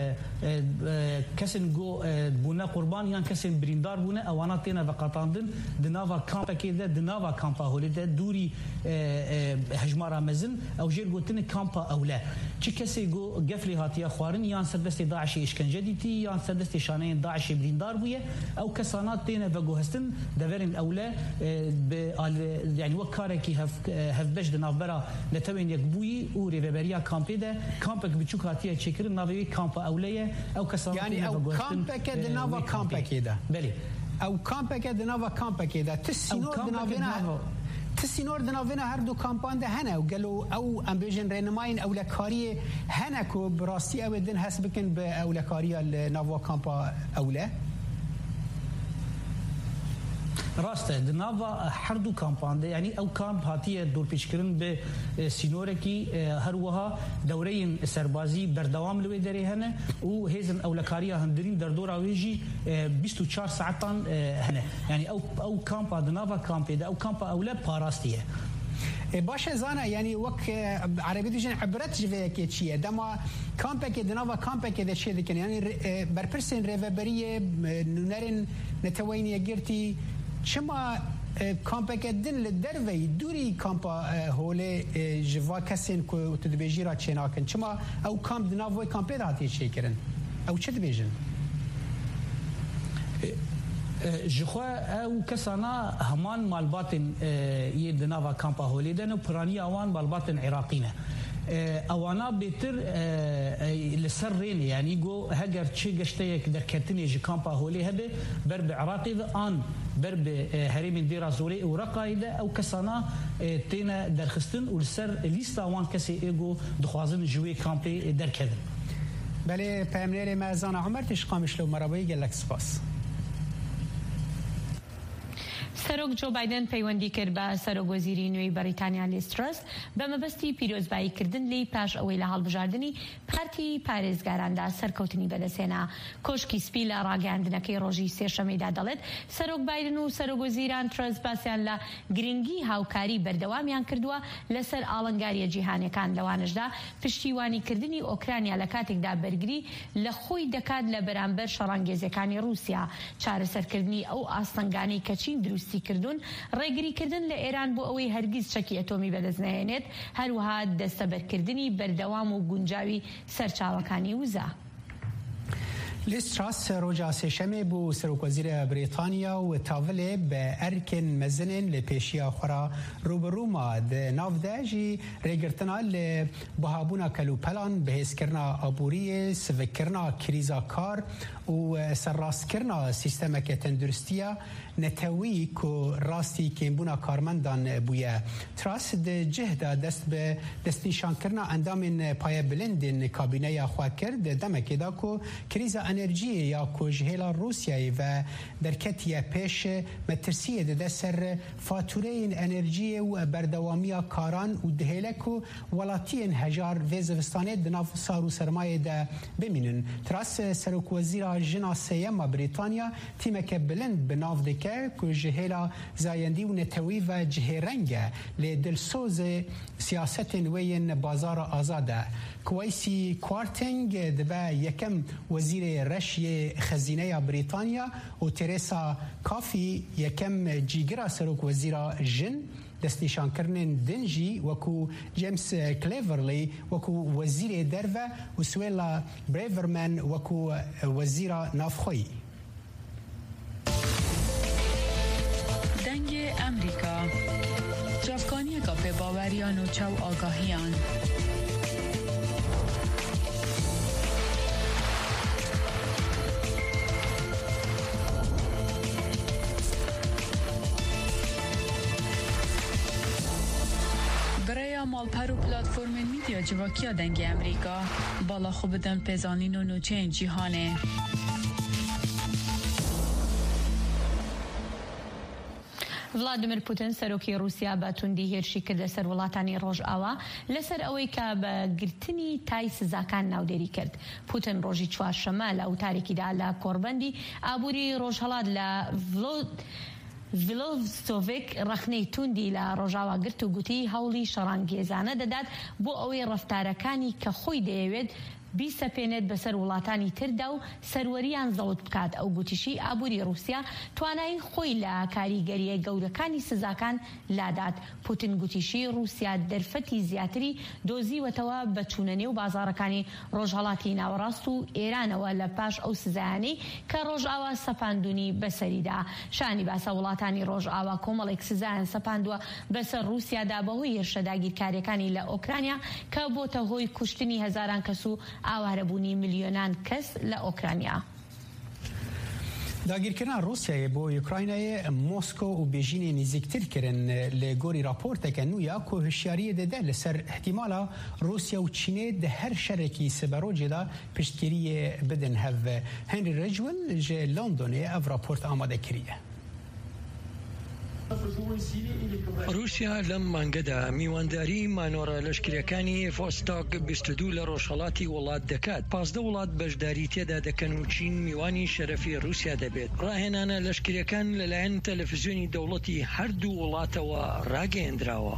کسن گو بونا قربان یان کسن بریندار بونا اوانا تینا وقتاندن دناوا کامپا کیده دناوا کامپا هولیده دوری هجمارا مزن او جیر گوتن کامپا اولا چی کسی گو قفلی هاتیا خوارن یان سردست داعش اشکنجه دیتی یان سردست شانین داعش بریندار بویه او کسانات تینا وگو هستن دورن اولا يعني وكاركي هف هف بجد نافبرا لتوين يكبوي وري ريبريا كامبي ده كامبك بتشوكاتيه تشكر نافي كامبا اوليه او كسان يعني او كامبك دنافا كامبك ده بلي او كامبك دنافا كامبك ده تسينور دنافينا تسينور دنافينا هردو كامبان ده هنا وقالوا او امبيجن رينماين او لكاريه هنا كو براستي او دن حسبكن باو لكاريه النافا كامبا اوله راسته دناوا هردو کامپانده یعنی او کامپ هاتیه دور پیشکرین به سینورکی هر وها دورین سربازی بردوام لوی دری هنه و هیزن اولکاریا هندرین در دور اویجی بیست و چهار ساعتان هنه یعنی او او کامپ دناوا کامپ ده او کامپ اوله پاراستیه باشه زانا يعني وك عربي ديجن عبرت جوه كي چيه دما كامبك دناوا كامبك ده چه دكن يعني برپرسن ريفبريه نونرن نتويني گرتي چما کامپک دن لدروی دوری کامپا هوله جوا کسین کو تدبیجی را چناکن چما او کامپ دناوی کامپی داتی چه کرن او چه دبیجن جخوا او کسانا همان مالباتن یه دناوا کامپا هوله دن و پرانی اوان مالباتن عراقینه اوانا بهتر لسر رين يعني جو هجر شيء قشتيك در كتني ج كامبا هولي هبه برب عراقي آن برب هرم ديرا زوري ورقايده او كسانا تينا در خستن ولسر ليستا وان كسي ايجو دخوازن جوي كامبي در كدن بله پامنير مرزان عمر تشقامش لو مرابي قال لك سپاس سەرۆک جۆ بایدن پەیوەندی کرد بە سەرۆکوەزیری نوێی بەریتانیا لیز ترەس بە مەبەستی پیرۆزباییکردن لی پاش ئەوەی لە هەڵبژاردننی پارتی پارێزگاراندا سەرکەوتنی بەدەستێنا کۆشکی سپی لە ڕاگەاندنەکەی ڕۆژی سێشەمەیدا دەڵێت سەرۆک بایدن و سەرۆکوەزیران ترەس باسییان لە گرنگی هاوکاری بەردەوامیان کردووە لەسەر ئاڵنگاریە جیهانیەکان لەوانشدا پشتیوانیکردنی ئۆکرانیا لە کاتێکدا بەرگری لە خۆی دەکات لە بەرامبەر شەڕانگێزیەکانی رووسیا چارەسەرکردنی ئەو ئاستەنگانەی کە چین دروستی کردون ڕێگریکردن لە ئێران بۆ ئەوەی هەرگیز چەکی ئەتۆمی بەدەست نەهێنێت هەروەها دەستەبەرکردنی بەردەوام و گونجاوی سەرچاوەکانی وزە. لیز تراس روجا سێشەمێ بوو سەرۆکوەزیرە بریتانیا و تاولێ بە ئەرکن مەزنên لە پێشیا خۆرا ڕوبەڕووما ناودا jî rêgirtina lê bihabûna kelûpelan bihêzkirina aboriyê sivikirina krîza kar û serrastkirina sîstemeke tenduristiya netewî ku rastî kêmbûna karmendan bûye. Tras di cih de dest bi destnîşankirina endamên payebilindên kabîneya xwe kir di demekê da ku krîza enerjiyê ya ku ji hêla Rûsyayê ve derketiye pêş metirsiyê dide ser fatûreyên enerjiyê û berdewamiya karan û dihêle ku welatiyên hejar vê zivistanê di nav sar û sermayê de bimînin. Tras serokvezîra jina sêyema Brîtanya tîmeke bilind bi nav dike ku ji hêla zayendî û netewî ve cihêrenge lê dilsozê siyasetên wê yên bazara azad e. Kweysi Kwarteng dibe yekem wezîrê reşiyê xezîneya Brîtanya û Theresa Kafî yekem cîgira serokwezîra jin destnîşankirinên din jî wekû James Cleverly wekû wezîrê derve û Suella Braverman wekû wezîra navxweyî. Dengê Amerîka Cavkaniyeka pêbaweriyan û çaw agahiyan. مالپر و پلاتفورم میدیا جواکیا دنگ امریکا بالا خوب بدن پزانین و نوچه جیهانه. ڤڵادیمیر پوتین سەرۆکی رووسیا بە توندی هێرشی کردە سەر وڵاتانی ڕۆژئاوا لەسەر ئەوەی کە بە گرتنی تای سزاکان ناودێری کرد. پوتین ڕۆژی چوارشەمە لە وتارێکیدا لە کۆڕبەندی ئابووری ڕۆژهەڵات لە ڤلۆڤستۆڤێک ڕەخنەی توندی لە ڕۆژاوا گرت و گوتی هەوڵی شەڕانگێزانە دەدات بۆ ئەوەی ڕەفتارەکانی کە خۆی دەیەوێت بیسەپێنێت بەسەر وڵاتانی تردا و سەروەریان زەوت بکات. ئەو گوتیشی ئابووری رووسیا توانایی خۆی لە کاریگەریە گەورەکانی سزاکان لادات. پوتین گوتیشی رووسیا دەرفەتی زیاتری دۆزیوەتەوە بە چوونەنێ و بازاڕەکانی ڕۆژهەڵاتی ناوەڕاست و ئێرانەوە لە پاش ئەو سزایانەی کە ڕۆژئاوا سەپاندونی بەسەریدا. شانی باسە وڵاتانی ڕۆژئاوا کۆمەڵێک سزایان سەپاندووە بەسەر رووسیادا بەهۆی هێرشە داگیرکاریەکانی لە ئۆکرانیا کە بۆتە هۆی کوشتنی هەزاران کەس و ئاوارەبوونی میلیۆنان کەس لە ئۆکرانیا. داگیرکردنا رووسیای بۆ یوکراینای مۆسکۆ و بێژینی نزیکترکردن لە گۆری راپۆرتێکە نویا کۆ هشیاریە دەدا لەسەر احتیمالا رووسیا و چینێ دە هەر شەرێکی سەبەرۆجێدا پشتگیریە بدن هەڤ. هنری ڕێجول ژێ لۆندۆنێ ئەڤ راپۆرت ئامادە کردیە. رووسیا لەم مانگەدا میوانداری مانۆرە لەشکریەکانی فۆستاک بیست و دوو لە ڕۆژهەڵاتی وڵات دەکات. پازدە وڵات بەشداری تێدا دەکەن و چین میوانی شەرەفی رووسیا دەبێت. ڕاهێنانە لەشکریەکان لەلایەن تەلەڤیزیۆنی دەوڵەتی هەردوو وڵاتەوە ڕاگەیەندراوە.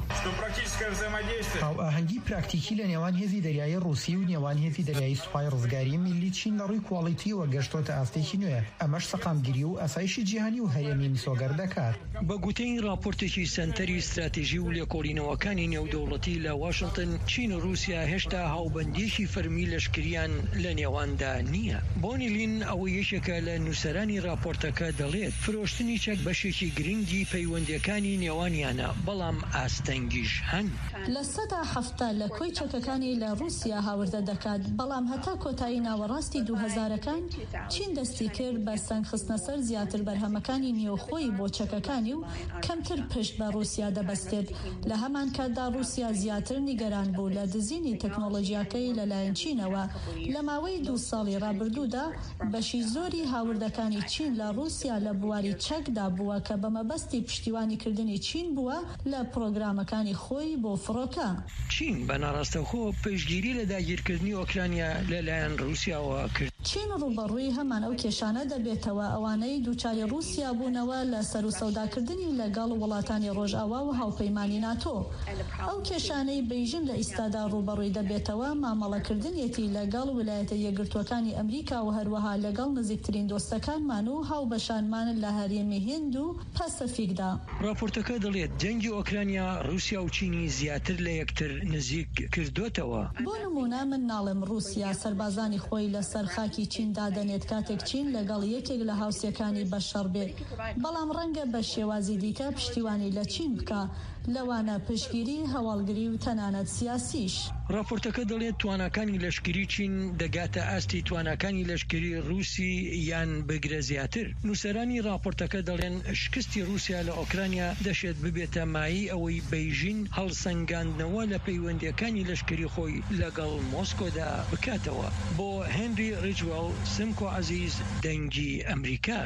هاوئاهەنگی پراکتیکی لە نێوان هێزی دەریایی رووسی و نێوان هێزی دەریایی سوپای ڕزگاری میلی چین لە ڕووی کواڵیتیەوە گەشتۆتە ئاستێکی نوێ. ئەمەش سەقامگیری و ئەسایشی جیهانی و هەرێمی میسۆگەر دەکات. بەگوتەی راپۆرتێکی سەنتەری استراتیژی و لێکۆڵینەوەکانی نێودەوڵەتی لە واشنگتن، چین و رووسیا هێشتا هاوبەندیەکی فەرمی لەشکریان لە نێواندا نییە. بۆنیلین ئەوە یەکێکە لە نووسەرانی راپۆرتەکە دەڵێت فرۆشتنی چەک بەشێکی گرنگی پەیوەندیەکانی نێوانیانە، بەڵام ئاستەنگیش هەن. لە سەدا هەفتە لە کۆی چەکەکانی لە رووسیا هاوردە دەکات، بەڵام هەتا کۆتایی ناوەڕاستی دوو هەزارەکان چین دەستی کرد بە سەنگخستنە سەر زیاتر بەرهەمەکانی نێوخۆی بۆ چەکەکانی و کەمتر پشت بە رووسیا دەبەستێت. لە هەمان کاتدا رووسیا زیاتر نیگەران بوو لە دزینی تەکنۆلۆژیاکەی لەلایەن چینەوە. لە ماوەی دوو ساڵی ڕابردوودا بەشی زۆری هاوردەکانی چین لە رووسیا لە بواری چەکدا بووە کە بە مەبەستی پشتیوانیکردنی چین بووە لە پرۆگرامەکانی خۆی بۆ فڕۆکە. چین بە ناڕاستەوخۆ پشتگیری لە داگیرکردنی ئۆکرانیا لەلایەن رووسیاوە کرد. چین ڕوبەڕووی هەمان ئەو کێشانە دەبێتەوە ئەوانەی دووچاری رووسیا بوونەوە لە سەر و سەوداکردنی لەگەڵ وڵاتانی ڕۆژئاوا و هاوپەیمانی ناتۆ. ئەو کێشانەی بەیژین لە ئیستادا ڕوبەڕووی دەبێتەوە مامەڵەکردنیەتی لەگەڵ ویلایەتە یەکگرتووەکانی ئەمریکا و هەروەها لەگەڵ نزیکترین دۆستەکانمان و هاوبەشانمان لە هەرێمی هیند و پەسەفیکدا. راپۆرتەکە دەڵێت جەنگی ئۆکرانیا رووسیا و چینی زیاتر لە یەکتر نزیک کردوتەوە. بۆ نمونە من ناڵێم رووسیا سەربازانی خۆی لە سەرخاکی چین دادەنێت کاتێک چین لەگەڵ یەکێک لە هاوسەکانی بەشەڕ بێ، بەڵام ڕەنگە بە شێوازی دیکە پشتیوانی لە چین بکە، لەوانە پشتگیری هەواڵگری و تەنانەت سیاسیش. راپۆرتەکە دەڵێت توانەکانی لەشکری چین دەگاتە ئاستی توانەکانی لەشکری رووسی یان بگرە زیاتر. نووسەرانی راپۆرتەکە دەڵێن شکستی رووسیا لە ئۆکرانیا دەشێت ببێتە مایی ئەوەی بەیژین هەڵسەنگاندنەوە لە پەیوەندیەکانی لەشکری خۆی لەگەڵ مۆسکۆدا بکاتەوە. بۆ هێنری ڕێجوەڵ، سمکۆ عەزیز، دەنگی ئەمریکا.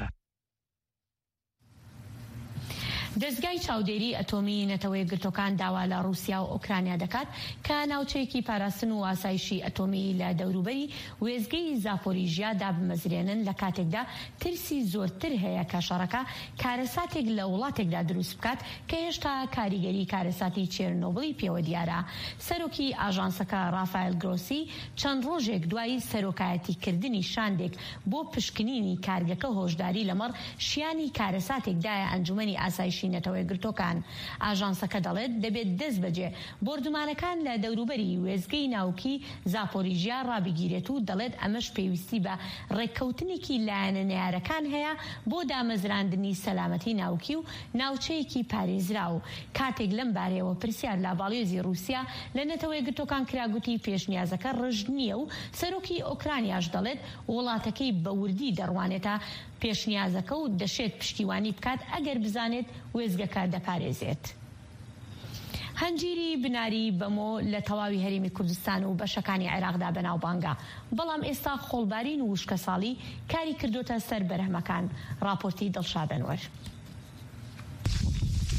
دەستگای چاودێری ئەتۆمی نەتەوەی گرتوەکان داوا لە رووسیا و ئۆکرانیا دەکات کە ناوچەیەکی پاراستن و ئاسایشی ئەتۆمی لە دەوروبەری وێزگەی زاپۆریژیا دابمەزرێنن لە کاتێکدا ترسی زۆرتر هەیە کە شەڕەکە کارەساتێک لە وڵاتێکدا دروست بکات کە هێشتا کاریگەری کارەساتی چێرنۆبڵی پێوە دیارە. سەرۆکی ئاژانسەکە ڕافایل گرۆسی چەند ڕۆژێک دوای سەرۆکایەتیکردنی شاندێک بۆ پشکنینی کارگەکە هۆشداری لەمەڕ شیانی کارەساتێکدایە ئەنجومەنی ئاسایشی نەتەوەی گرتوەکان. ئاژانسەکە دەڵێت دەبێت دەست بەجێ بۆردومانەکان لە دەوروبەری وێزگەی ناوکی زاپۆریژیا ڕابگیرێت و دەڵێت ئەمەش پێویستی بە ڕێککەوتنێکی لایەنە نەیارەکان هەیە بۆ دامەزراندنی سەلامەتی ناوکی و ناوچەیەکی پارێزرا و کاتێک لەم بارەیەوە پرسیار لە باڵێزی رووسیا لە نەتەوەی گرتوەکان کراگوتی پێشنیازەکە ڕژ نییە و سەرۆکی ئۆکرانیاش دەڵێت وڵاتەکەی بەوردی دەڕوانێتە پێشنیازەکە و دەشێت پشتیوانی بکات ئەگەر بزانێت وێزگەکە دەپارێزێت. هەنجیری بناری بەمۆ لە تەواوی هەرێمی کوردستان و بەشەکانی عێراقدا بەناوبانگە، بەڵام ئێستا خۆڵبارین و وشکە ساڵی کاری کردوتە سەر بەرهەمەکان. راپۆرتی دڵشاد ئەنوەر.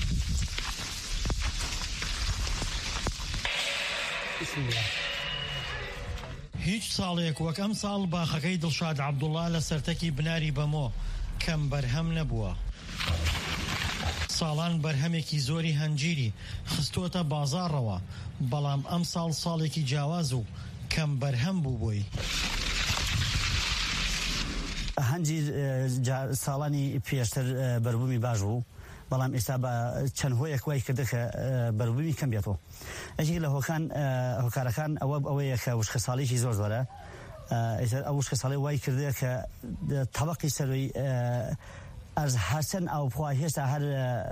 هیچ ساڵێک وەک ئەم ساڵ باخەکەی دڵشاد عەبدوڵڵا لە سەرتەکی بناری بەمۆ کەم بەرهەم نەبووە. ساڵان بەرهەمێکی زۆری هەنجیری خستۆتە بازاڕەوە، بەڵام ئەم ساڵ ساڵێکی جیاواز و کەم بەرهەم بوو بۆی. هەنجیر ساڵانی پێشتر بەربوومی باش بوو، بەڵام ئێستا بە چەند هۆیەک وای کردە کە بەربوومی کەم بێتەوە. یەکێک لە هۆکان هۆکارەکان ئەوە ئەوەیە کە وشکە ساڵێکی زۆر زۆرە. ئەو وشکە ساڵی وای کردە کە تەبەقی سەروی ئەرز هەرچەند ئەو پوای هێستا هەر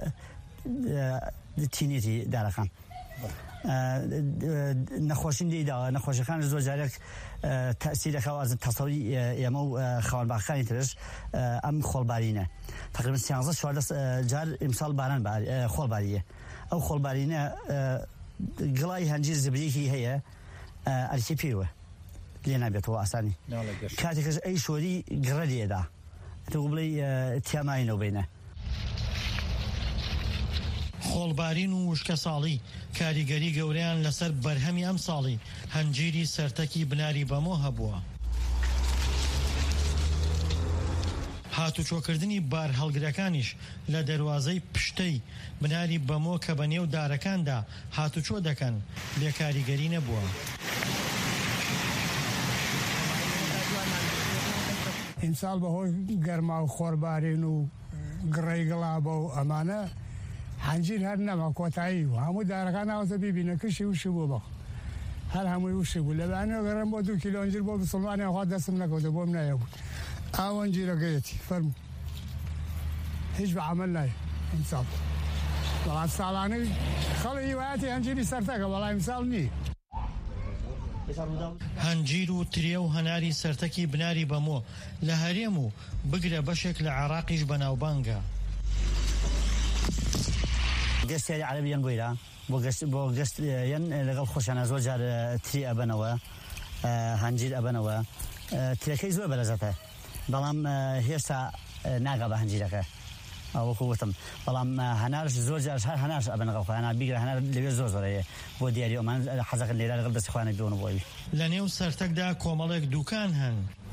تینێتی دارەکان. نەخۆشین دیداوە، نەخۆشیەکان زۆر جارێک تەسیرەکە ئەز تەسەوری ئێمە و خاوەنباخەکانی ترش ئەم خۆڵبارینە. تقریبا سیانزە چواردە جار ئیمساڵ باران خۆڵباریە. ئەو خۆڵبارینە گڵای هەنجیر زبرێکی هەیە، ئەرکی پێوە لێ نابێتەوە ئاسانی. کاتێکش ئەی شۆری گڕە لێدا تۆ بڵێ تیاماینەوە بینە. خۆڵبارین و وشکە ساڵی کاریگەری گەورەیان لەسەر بەرهەمی ئەم ساڵی هەنجیری سەرتەکی بناری بەمۆ هەبووە. هاتوچۆکردنی بار هەڵگرەکانیش لە دەواازەی پشتەی بناری بەمۆ کە بە نێو دارەکاندا هاتوچۆ دەکەن بێ کاریگەری نەبووە. ئیمساڵ بەهۆی گەرما و خۆربارین و گڕەی گڵابە و ئەمانە هەنجیر هەر نەما کۆتایی و هەموو دارەکان ناوەتە بیبینە کشی وشی بوو بە هەر هەمووی وشی بوو لەبانەوە گەڕم بۆ دوو کیلۆ ئەنجیر بۆ بسڵمانیان خوا دەستم نەکەوتە بۆم نایەبوو. ئاو ئەنجیرەکەیەتی فەرموو هیچ بە عەمەل نایە ئیمساڵ. بەڵام ساڵانەی خەڵی هیوایەتی هەنجیری سەرتەکە، بەڵام ئیمساڵ نی. هەنجیر و ترێ و هەناری سەرتەکی بناری بەمۆ لە هەرێم و بگرە بەشێک لە عێراقیش بەناوبانگە. گەستیاری عەرەبیان بۆیرا بۆ گەست بۆ گەستیان لەگەڵ خۆشیانە زۆر جار تری ئەبەنەوە، هەنجیر ئەبەنەوە. ترەکەی زۆر بەرەزەتە، بەڵام هێشتا ناگا بە هەنجیرەکە ئەوەکو وتم. بەڵام هەنارش زۆر جارش هەر هەنارش ئەبەنەگەڵ خۆیان بیگرە هەنار لەوێ زۆر زۆرەیە بۆ دیاری ئەومان حەزەکەن لێرە لەگەڵ دەستی خۆیانە بێون بۆی. لە نێو سەرتەکدا کۆمەڵێک دوکان هەن،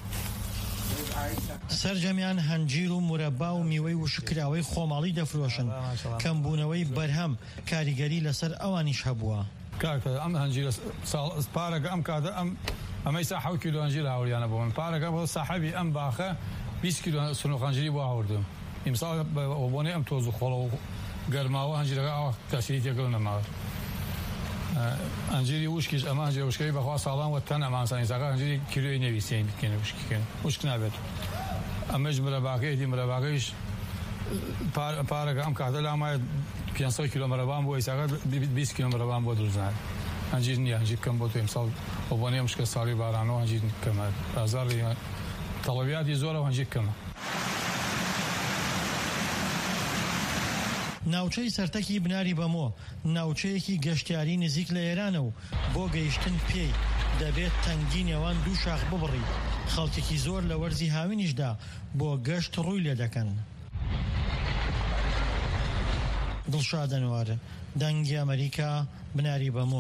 سەرجەمیان هەنجیر و مرەبا و میوەی وشکراوەی خۆماڵی دەفرۆشن. کەمبوونەوەی بەرهەم کاریگەری لەسەر ئەوانیش هەبووە. کاکە ئەم هەنجیرە پارەکە ئەم کاتە ئەم ئەمەی سا حەوت کیلۆ هەنجیر هاوریانە بۆ من. پارەکە بۆ ساحەبی ئەم باخە بیست کیلۆ سنووق هەنجیری بۆ هاوردم. ئیمساڵ بۆنەی ئەم تۆز و خۆڵە و گەرماوە هەنجیرەکە ئەوە تەسیری تێکەڵ نەماوە. ئەنجیری وشکیش ئەمە هەنجیرە وشکەی بەخوا ساڵان وە تەن ئەمانسانی ساکە هەنجیری کیلۆی نەویستین بکەنە وشکیکەن وشک نابێت. ئەمەش مرەباکەیەتی مرەباکەیش پارەکە ئەم کاتە لامایە پێنج کیلۆ مرەبان بۆ ئیساکە بیست کیلۆ مرەبان بۆ دروستنان. هەنجیر نییە، هەنجیر کەم بۆ تۆ ئیمساڵ بۆنەی ئەم شکە ساڵی بارانەوە هەنجیر کەمە. ئازاری تەڵەبیاتی زۆرە هەنجیر کەمە. ناوچەی سەرتەکی بناری بەمۆ ناوچەیەکی گەشتیاری نزیک لە ئێرانە و بۆ گەیشتن پێی دەبێت تەنگی نێوان دوو شاخ ببڕی. خەڵکێکی زۆر لە وەرزی هاوینیشدا بۆ گەشت ڕووی لێ دەکەن. دڵشاد ئەنوار، دەنگی ئەمریکا، بناری بەمۆ.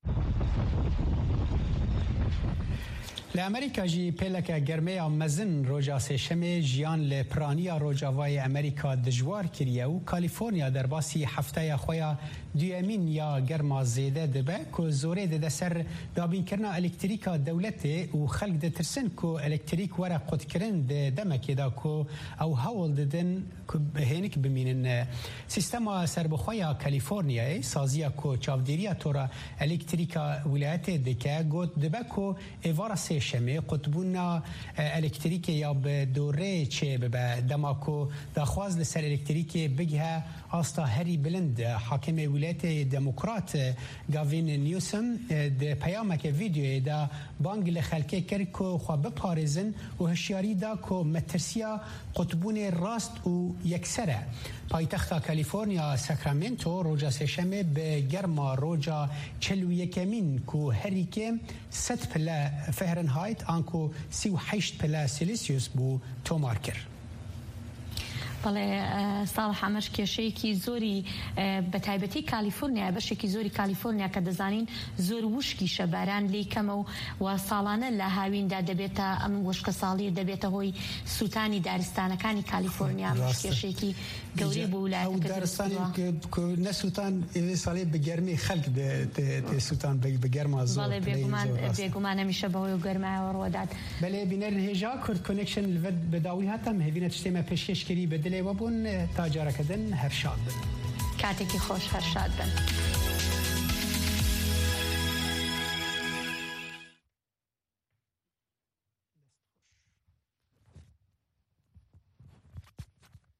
لە ئەمریکاژی پێلەکە گەرمەیە مەزن ڕۆژا سێشەمێ ژیان لە پرانیە ڕۆژاوای ئەمریکا دژوار کردیە و کالیفۆرنیا دەرباسی هەفتەیە خۆیان دوێمین یا گەرما زێدە دەبە کە زۆرێ دەدە سەر دابینکردنا ئەلکتریکا دەولەتێ و خەڵک دەترسن کە ئەلکتریک وەرە قوتکردن دەمەکێدا کە ئەو هەوڵ دەدن هێنک بمینن. سیستەما سەربەخۆیە کالیفۆرنیای سازیە کە چاودێریە تۆرە ئەلکتریکا ویلایەتێ دەکە گوت دەبە کە ئێوارە سێشەمێ قوتبوونا ئەلکتریکێ یا بە دۆڕێ چێ ببە دەماکۆ داخواز لەسەر ئەلکتریکێ بگهە ئاستا هەری بلند حاکمێ ویلایەتێ دەموکرات گاڤین نیوسم دە پەیامەکە ڤیدیۆیەدا بانگ لە خەلکێ کرد کە خوا بپارێزن و هەشیاریدا کە مەترسیە قوتبوونێ ڕاست و یەکسەرە. پایتەختا کالیفۆرنیا ساکرامنتۆ ڕۆژا سێشەمێ بە گەرما ڕۆژا چل و یەکەمین کە هەریکێ سەد پلە فەهرنهایت ئانکۆ سی و حەیشت پلە سیلیسیوس بوو تۆمار کرد. بەڵێ ساڵح ئەمەش کێشەیەکی زۆری بە تایبەتی کالیفۆرنیا بەشێکی زۆری کالیفۆرنیا کە دەزانین زۆر وشکی شەباران لێ کەمە و و ساڵانە لە هاویندا دەبێتە ئەم وشکە ساڵی دەبێتە هۆی سووتانی دارستانەکانی کالیفۆرنیا کێشێکی گەورەی بۆ ویلایەتەکە نەسووتان ساڵێ بەگەرمی خەڵک سووتان بەگەرما زۆر بێگومان هەمیشە بەهۆی و گەرمایەوە ڕۆدات بەلێ بینەر هێژا کورد کۆنێکشن لەوێت بەداوی هاتم هێوینە تشتێمە پێشکەشکری بەدلێوە بوون تا جارەکەدن هەر شاد بن کاتێکی خۆش هەر شاد بن.